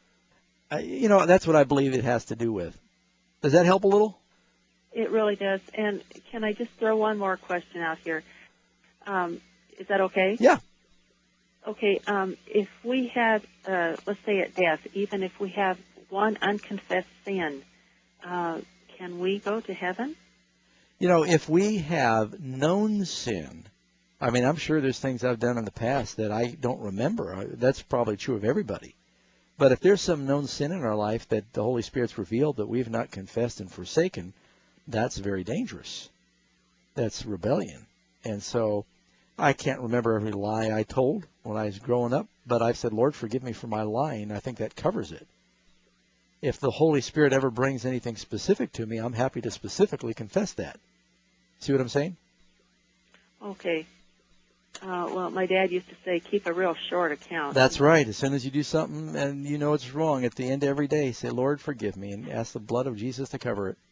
I, you know, that's what I believe it has to do with. Does that help a little? It really does. And can I just throw one more question out here? Um, is that okay? Yeah. Okay. Um, if we have, uh, let's say at death, even if we have one unconfessed sin, uh, can we go to heaven? You know, if we have known sin, I mean, I'm sure there's things I've done in the past that I don't remember. That's probably true of everybody. But if there's some known sin in our life that the Holy Spirit's revealed that we've not confessed and forsaken, that's very dangerous. That's rebellion. And so I can't remember every lie I told when I was growing up, but I've said, Lord, forgive me for my lying. I think that covers it. If the Holy Spirit ever brings anything specific to me, I'm happy to specifically confess that. See what I'm saying? Okay. Uh, well, my dad used to say, keep a real short account. That's right. As soon as you do something and you know it's wrong, at the end of every day, say, Lord, forgive me, and ask the blood of Jesus to cover it.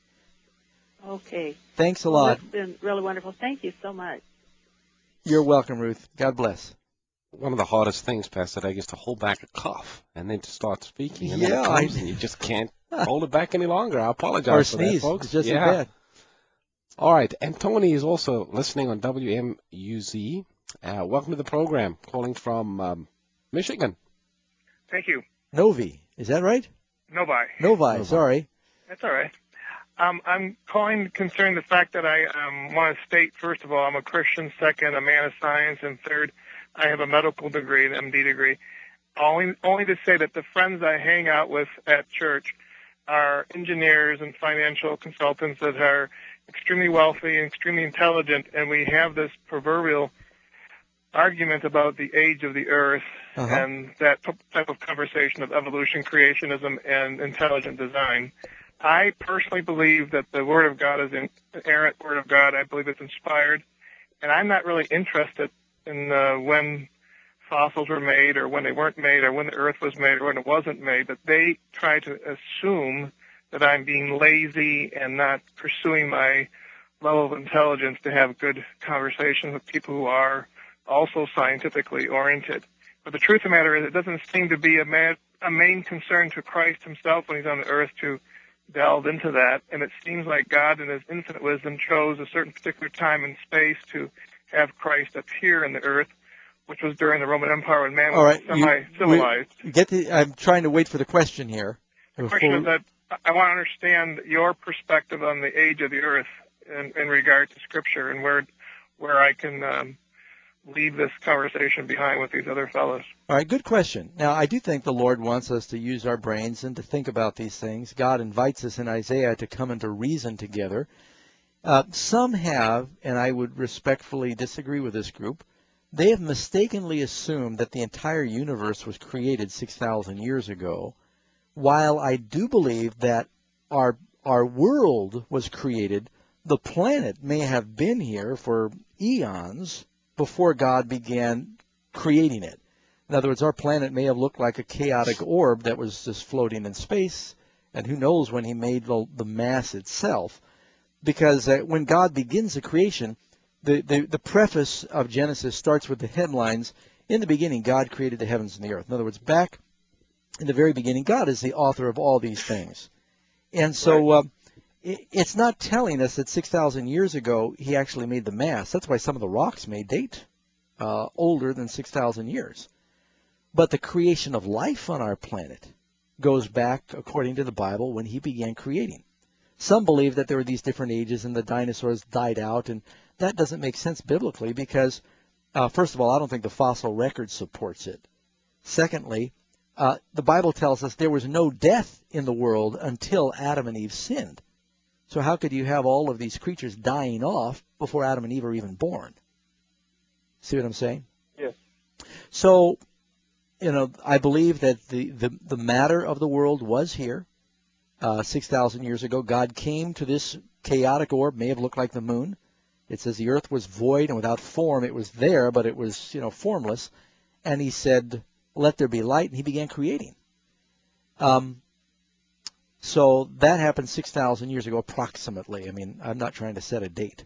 Okay. Thanks a well, lot. That's been really wonderful. Thank you so much. You're welcome, Ruth. God bless. One of the hardest things, Pastor Doug, is to hold back a cough and then to start speaking. And yeah, then it comes I... and you just can't hold it back any longer. I apologize or for sneeze. that, folks. It's just yeah. as bad. All right. And Tony is also listening on W M U Z. Uh, welcome to the program, calling from um, Michigan. Thank you. Novi. Is that right? Novi. Novi. Novi. Sorry. That's all right. Um, I'm calling concerning the fact that I um, want to state, first of all, I'm a Christian, second, a man of science, and third, I have a medical degree, an M D degree. Only, only to say that the friends I hang out with at church are engineers and financial consultants that are extremely wealthy and extremely intelligent, and we have this proverbial argument about the age of the earth Uh-huh. and that t- type of conversation of evolution, creationism, and intelligent design. I personally believe that the Word of God is an inerrant Word of God. I believe it's inspired, and I'm not really interested in uh, when fossils were made or when they weren't made or when the earth was made or when it wasn't made, but they try to assume that I'm being lazy and not pursuing my level of intelligence to have good conversations with people who are also scientifically oriented. But the truth of the matter is it doesn't seem to be a, ma- a main concern to Christ himself when he's on the earth to delve into that, and it seems like God in his infinite wisdom chose a certain particular time and space to have Christ appear in the earth, which was during the Roman Empire when man All was right, you- semi-civilized. we- Get the. I'm trying to wait for the question here. The question is that I want to understand your perspective on the age of the earth in, in regard to Scripture and where where I can um, leave this conversation behind with these other fellows. All right, good question. Now, I do think the Lord wants us to use our brains and to think about these things. God invites us in Isaiah to come and to reason together. Uh, some have, and I would respectfully disagree with this group, they have mistakenly assumed that the entire universe was created six thousand years ago, while I do believe that our our world was created. The planet may have been here for eons before God began creating it. In other words, our planet may have looked like a chaotic orb that was just floating in space, and who knows when he made the, the mass itself. Because uh, when God begins the creation, the, the, the preface of Genesis starts with the headlines, in the beginning God created the heavens and the earth. In other words, back in the very beginning, God is the author of all these things. And so uh, it, it's not telling us that six thousand years ago he actually made the mass. That's why some of the rocks may date uh, older than six thousand years. But the creation of life on our planet goes back, according to the Bible, when he began creating. Some believe that there were these different ages and the dinosaurs died out, and that doesn't make sense biblically because, uh, first of all, I don't think the fossil record supports it. Secondly, uh, the Bible tells us there was no death in the world until Adam and Eve sinned. So how could you have all of these creatures dying off before Adam and Eve are even born? See what I'm saying? Yes. So, you know, I believe that the, the, the matter of the world was here. Uh, six thousand years ago, God came to this chaotic orb, may have looked like the moon. It says the earth was void and without form. It was there, but it was, you know, formless. And he said, let there be light, and he began creating. Um, so that happened six thousand years ago, approximately. I mean, I'm not trying to set a date.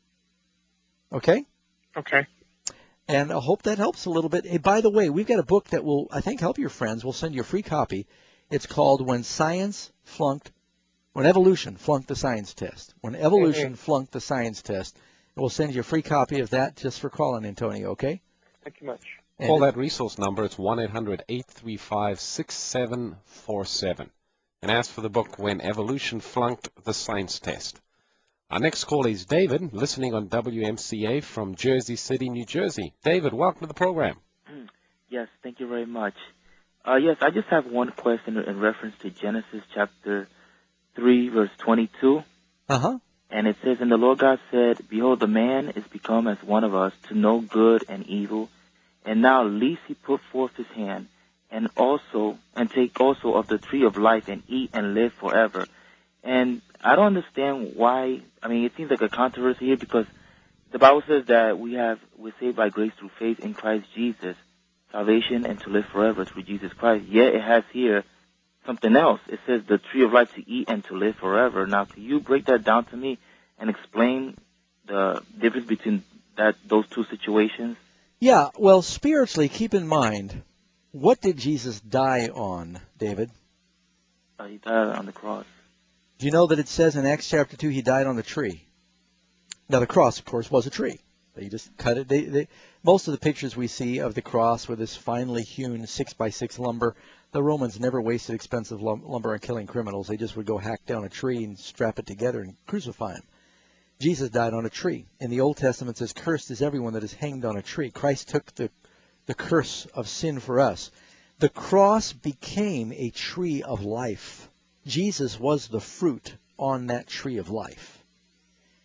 Okay? Okay. And I hope that helps a little bit. Hey, by the way, we've got a book that will, I think, help your friends. We'll send you a free copy. It's called When Science Flunked, When Evolution Flunked the Science Test. When Evolution Mm-hmm. Flunked the Science Test. And we'll send you a free copy of that just for calling, Antonio, okay? Thank you much. And Call that resource number. It's one eight hundred eight three five six seven four seven. And ask for the book When Evolution Flunked the Science Test. Our next call is David, listening on W M C A from Jersey City, New Jersey. David, welcome to the program. Yes, thank you very much. Uh, yes, I just have one question in reference to Genesis chapter three, verse twenty-two. Uh-huh. And it says, And the Lord God said, Behold, the man is become as one of us, to know good and evil. And now lest he put forth his hand, and also, and take also of the tree of life, and eat and live forever. And I don't understand why. I mean, it seems like a controversy here because the Bible says that we have, we're saved by grace through faith in Christ Jesus, salvation and to live forever through Jesus Christ. Yet it has here something else. It says the tree of life to eat and to live forever. Now, can you break that down to me and explain the difference between that those two situations? Yeah, well, spiritually, keep in mind, what did Jesus die on, David? Uh, he died on the cross. Do you know that it says in Acts chapter two he died on the tree? Now, the cross, of course, was a tree. They just cut it. They, they, most of the pictures we see of the cross with this finely hewn six by six lumber, the Romans never wasted expensive lum- lumber on killing criminals. They just would go hack down a tree and strap it together and crucify him. Jesus died on a tree. In the Old Testament, it says, cursed is everyone that is hanged on a tree. Christ took the, the curse of sin for us. The cross became a tree of life. Jesus was the fruit on that tree of life.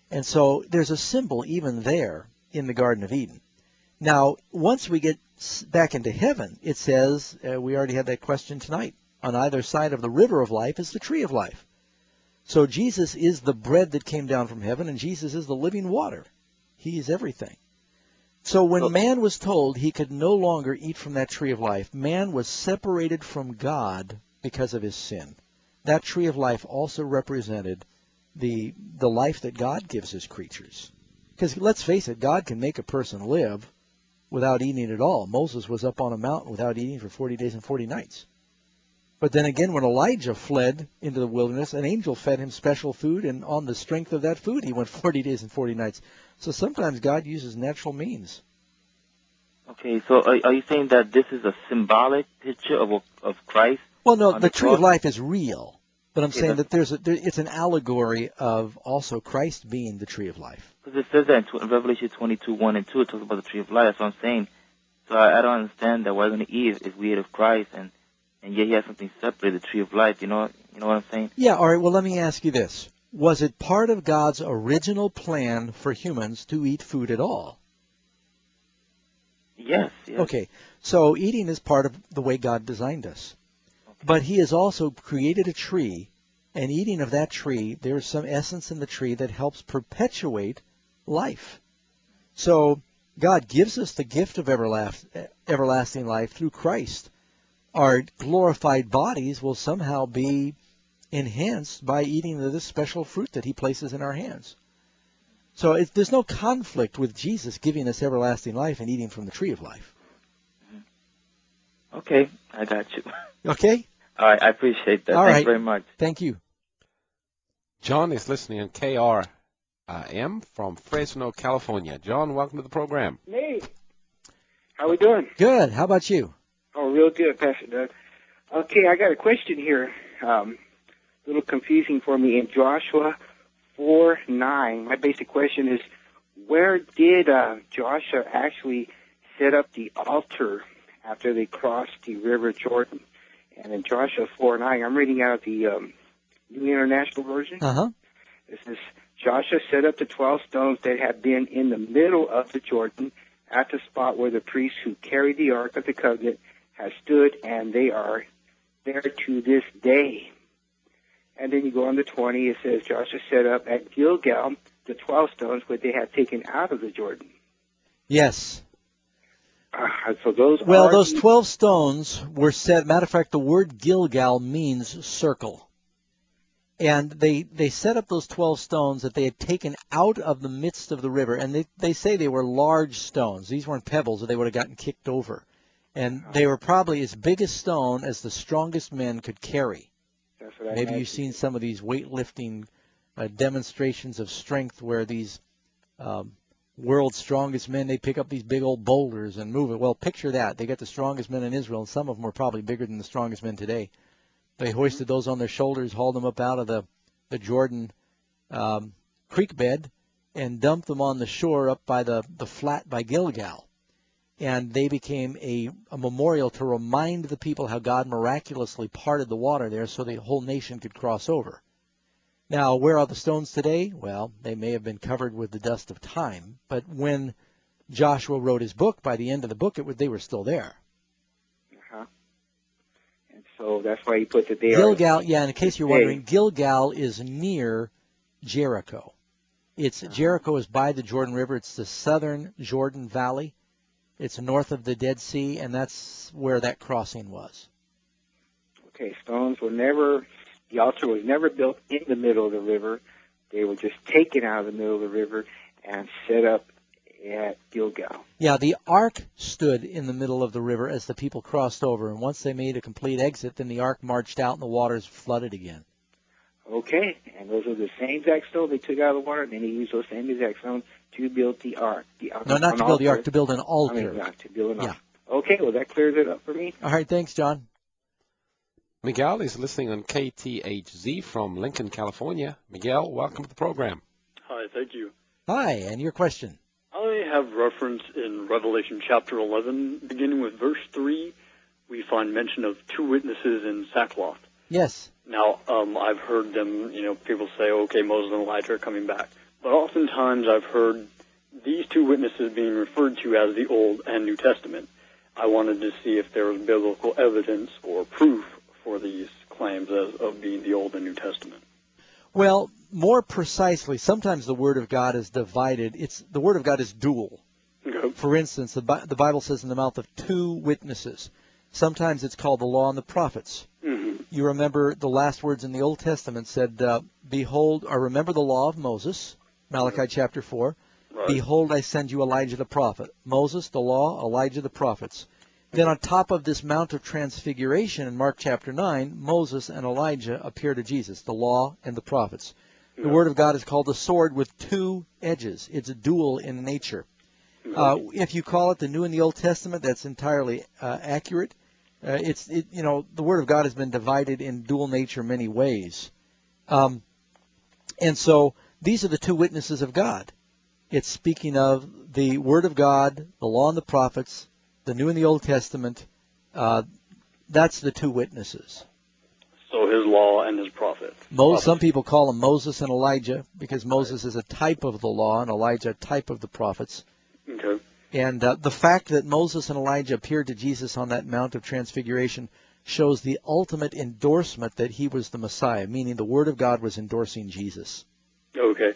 And so there's a symbol even there in the Garden of Eden. Now, once we get back into heaven, it says, uh, we already had that question tonight, on either side of the river of life is the tree of life. So Jesus is the bread that came down from heaven, and Jesus is the living water. He is everything. So when man was told he could no longer eat from that tree of life, man was separated from God because of his sin. That tree of life also represented the the life that God gives his creatures. Because let's face it, God can make a person live without eating at all. Moses was up on a mountain without eating for forty days and forty nights. But then again, when Elijah fled into the wilderness, an angel fed him special food, and on the strength of that food, he went forty days and forty nights. So sometimes God uses natural means. Okay, so are, are you saying that this is a symbolic picture of of Christ? Well, no, the, the tree cross? of life is real, but I'm Okay, saying that's- that there's a, there, it's an allegory of also Christ being the tree of life. Because it says that in, tw- in Revelation twenty-two, one and two, it talks about the tree of life. That's what I'm saying. So I, I don't understand that we're going to eat if we eat of Christ, and, and yet he has something separate, the tree of life. You know, you know what I'm saying? Yeah, all right, well, let me ask you this. Was it part of God's original plan for humans to eat food at all? Yes, yes. Okay, so eating is part of the way God designed us. But he has also created a tree, and eating of that tree, there's some essence in the tree that helps perpetuate life. So God gives us the gift of everlast- everlasting life through Christ. Our glorified bodies will somehow be enhanced by eating of this special fruit that he places in our hands. So it, there's no conflict with Jesus giving us everlasting life and eating from the tree of life. Okay, I got you. Okay? All right, I appreciate that. All Thanks right. very much. Thank you. John is listening on K R M from Fresno, California. John, welcome to the program. Hey, how we doing? Good. How about you? Oh, real good, Pastor Doug. Okay, I got a question here. Um, a little confusing for me. In Joshua four nine, my basic question is, where did uh, Joshua actually set up the altar after they crossed the River Jordan? And in Joshua four nine, I'm reading out of the um, New International Version. Uh-huh. It says, Joshua set up the twelve stones that had been in the middle of the Jordan at the spot where the priests who carried the Ark of the Covenant had stood, and they are there to this day. And then you go on to twenty, it says, Joshua set up at Gilgal the twelve stones which they had taken out of the Jordan. Yes. Uh, so those Well, are those the- twelve stones were set. Matter of fact, the word Gilgal means circle. And they, they set up those twelve stones that they had taken out of the midst of the river. And they, they say they were large stones. These weren't pebbles or they would have gotten kicked over. And they were probably as big a stone as the strongest men could carry. That's what I Maybe imagined. you've seen some of these weightlifting uh, demonstrations of strength where these um, world's strongest men, they pick up these big old boulders and move it. Well, picture that. They got the strongest men in Israel, and some of them were probably bigger than the strongest men today. They hoisted those on their shoulders, hauled them up out of the, the Jordan um, creek bed, and dumped them on the shore up by the, the flat by Gilgal. And they became a, a memorial to remind the people how God miraculously parted the water there so the whole nation could cross over. Now, where are the stones today? Well, they may have been covered with the dust of time, but when Joshua wrote his book, by the end of the book, it was, they were still there. Uh-huh. And so that's why he put it there. Gilgal, yeah, and in case you're Hey. wondering, Gilgal is near Jericho. It's Jericho is by the Jordan River. It's the southern Jordan Valley. It's north of the Dead Sea, and that's where that crossing was. Okay, stones were never, the altar was never built in the middle of the river. They were just taken out of the middle of the river and set up at Gilgal. Yeah, the ark stood in the middle of the river as the people crossed over, and once they made a complete exit, then the ark marched out and the waters flooded again. Okay, and those are the same exact stones they took out of the water, and then he used those same exact stones to build the ark. The, No, not an to build the altar. ark, to build an altar. I mean, not to build an Yeah. altar. Okay, well, that clears it up for me. All right, thanks, John. Miguel is listening on K T H Z from Lincoln, California. Miguel, welcome to the program. Hi, thank you. Hi, and your question? I have reference in Revelation chapter eleven, beginning with verse three. We find mention of two witnesses in sackcloth. Yes. Now, um, I've heard them, you know, people say, okay, Moses and Elijah are coming back. but oftentimes I've heard these two witnesses being referred to as the Old and New Testament. I wanted to see if there was biblical evidence or proof for these claims as, of being the Old and New Testament. Well, more precisely, sometimes the Word of God is divided. It's the Word of God is dual. Okay. For instance, the, Bi- the Bible says in the mouth of two witnesses. Sometimes it's called the Law and the Prophets. Mm-hmm. You remember the last words in the Old Testament said, uh, "Behold, or remember the law of Moses," Malachi right. chapter four. Right. "Behold, I send you Elijah the prophet." Moses, the law, Elijah the prophets. Then on top of this Mount of Transfiguration in Mark chapter nine, Moses and Elijah appear to Jesus, the law and the prophets. The yeah. Word of God is called the sword with two edges. It's dual in nature. Uh, if you call it the New and the Old Testament, that's entirely uh, accurate. Uh, it's, it, you know, the Word of God has been divided in dual nature many ways. Um, and so these are the two witnesses of God. It's speaking of the Word of God, the Law and the Prophets, the New and the Old Testament. Uh, that's the two witnesses. So his law and his prophets. Mo- some people call them Moses and Elijah because Moses right. is a type of the law and Elijah a type of the prophets. Okay. And uh, the fact that Moses and Elijah appeared to Jesus on that Mount of Transfiguration shows the ultimate endorsement that he was the Messiah, meaning the Word of God was endorsing Jesus. Okay.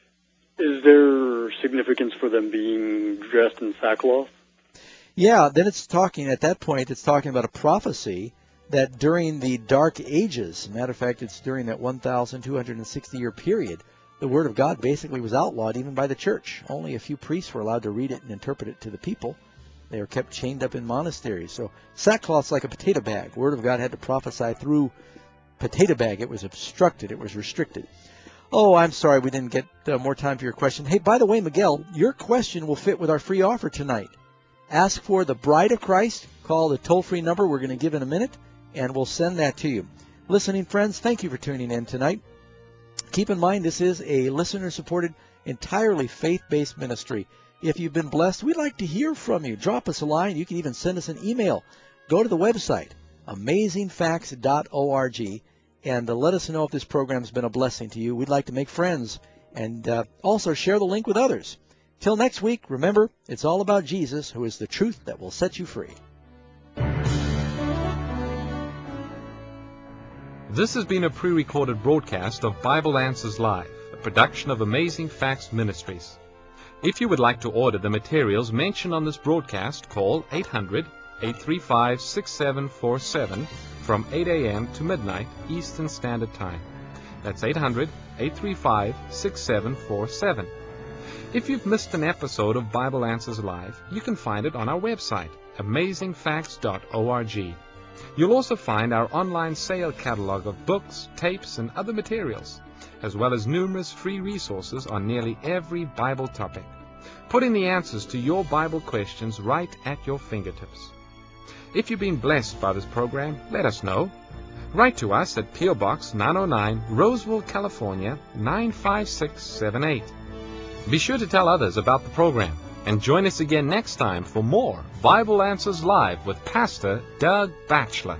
Is there significance for them being dressed in sackcloth? Yeah, then it's talking, at that point, it's talking about a prophecy that during the Dark Ages, matter of fact, it's during that one thousand two hundred sixty year period, the Word of God basically was outlawed even by the church. Only a few priests were allowed to read it and interpret it to the people. They were kept chained up in monasteries. So sackcloth's like a potato bag. Word of God had to prophesy through potato bag. It was obstructed. It was restricted. Oh, I'm sorry we didn't get uh, more time for your question. Hey, by the way, Miguel, your question will fit with our free offer tonight. Ask for the Bride of Christ. Call the toll-free number we're going to give in a minute, and we'll send that to you. Listening friends, thank you for tuning in tonight. Keep in mind, this is a listener-supported, entirely faith-based ministry. If you've been blessed, we'd like to hear from you. Drop us a line. You can even send us an email. Go to the website, amazing facts dot org, and uh, let us know if this program's been a blessing to you. We'd like to make friends and uh, also share the link with others. Till next week, remember, it's all about Jesus, who is the truth that will set you free. This has been a pre-recorded broadcast of Bible Answers Live, a production of Amazing Facts Ministries. If you would like to order the materials mentioned on this broadcast, call eight hundred, eight three five, six seven four seven from eight a.m. to midnight Eastern Standard Time. That's eight hundred, eight three five, six seven four seven. If you've missed an episode of Bible Answers Live, you can find it on our website, amazing facts dot org. You'll also find our online sale catalog of books, tapes, and other materials, as well as numerous free resources on nearly every Bible topic, putting the answers to your Bible questions right at your fingertips. If you've been blessed by this program, let us know. Write to us at P O Box nine oh nine, Roseville, California, nine five six seven eight. Be sure to tell others about the program. And join us again next time for more Bible Answers Live with Pastor Doug Batchelor.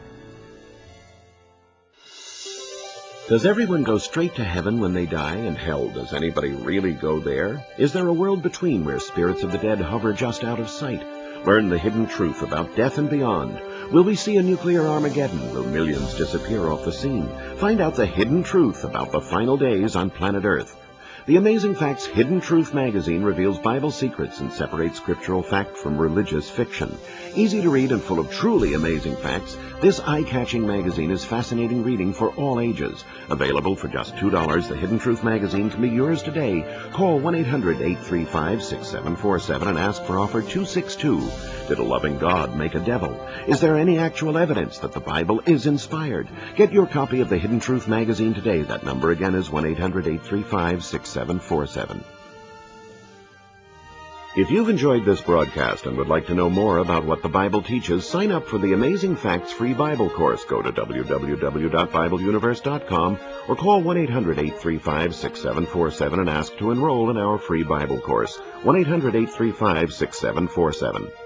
Does everyone go straight to heaven when they die, and hell, does anybody really go there? Is there a world between where spirits of the dead hover just out of sight? Learn the hidden truth about death and beyond. Will we see a nuclear Armageddon? Will millions disappear off the scene? Find out the hidden truth about the final days on planet Earth. The Amazing Facts Hidden Truth magazine reveals Bible secrets and separates scriptural fact from religious fiction. Easy to read and full of truly amazing facts, this eye-catching magazine is fascinating reading for all ages. Available for just two dollars, the Hidden Truth magazine can be yours today. Call one eight hundred, eight three five, six seven four seven and ask for offer two six two. Did a loving God make a devil? Is there any actual evidence that the Bible is inspired? Get your copy of the Hidden Truth magazine today. That number again is one eight hundred, eight three five, six seven four seven. If you've enjoyed this broadcast and would like to know more about what the Bible teaches, sign up for the Amazing Facts free Bible course. Go to w w w dot bible universe dot com or call one eight hundred, eight three five, six seven four seven and ask to enroll in our free Bible course. one eight hundred, eight three five, six seven four seven.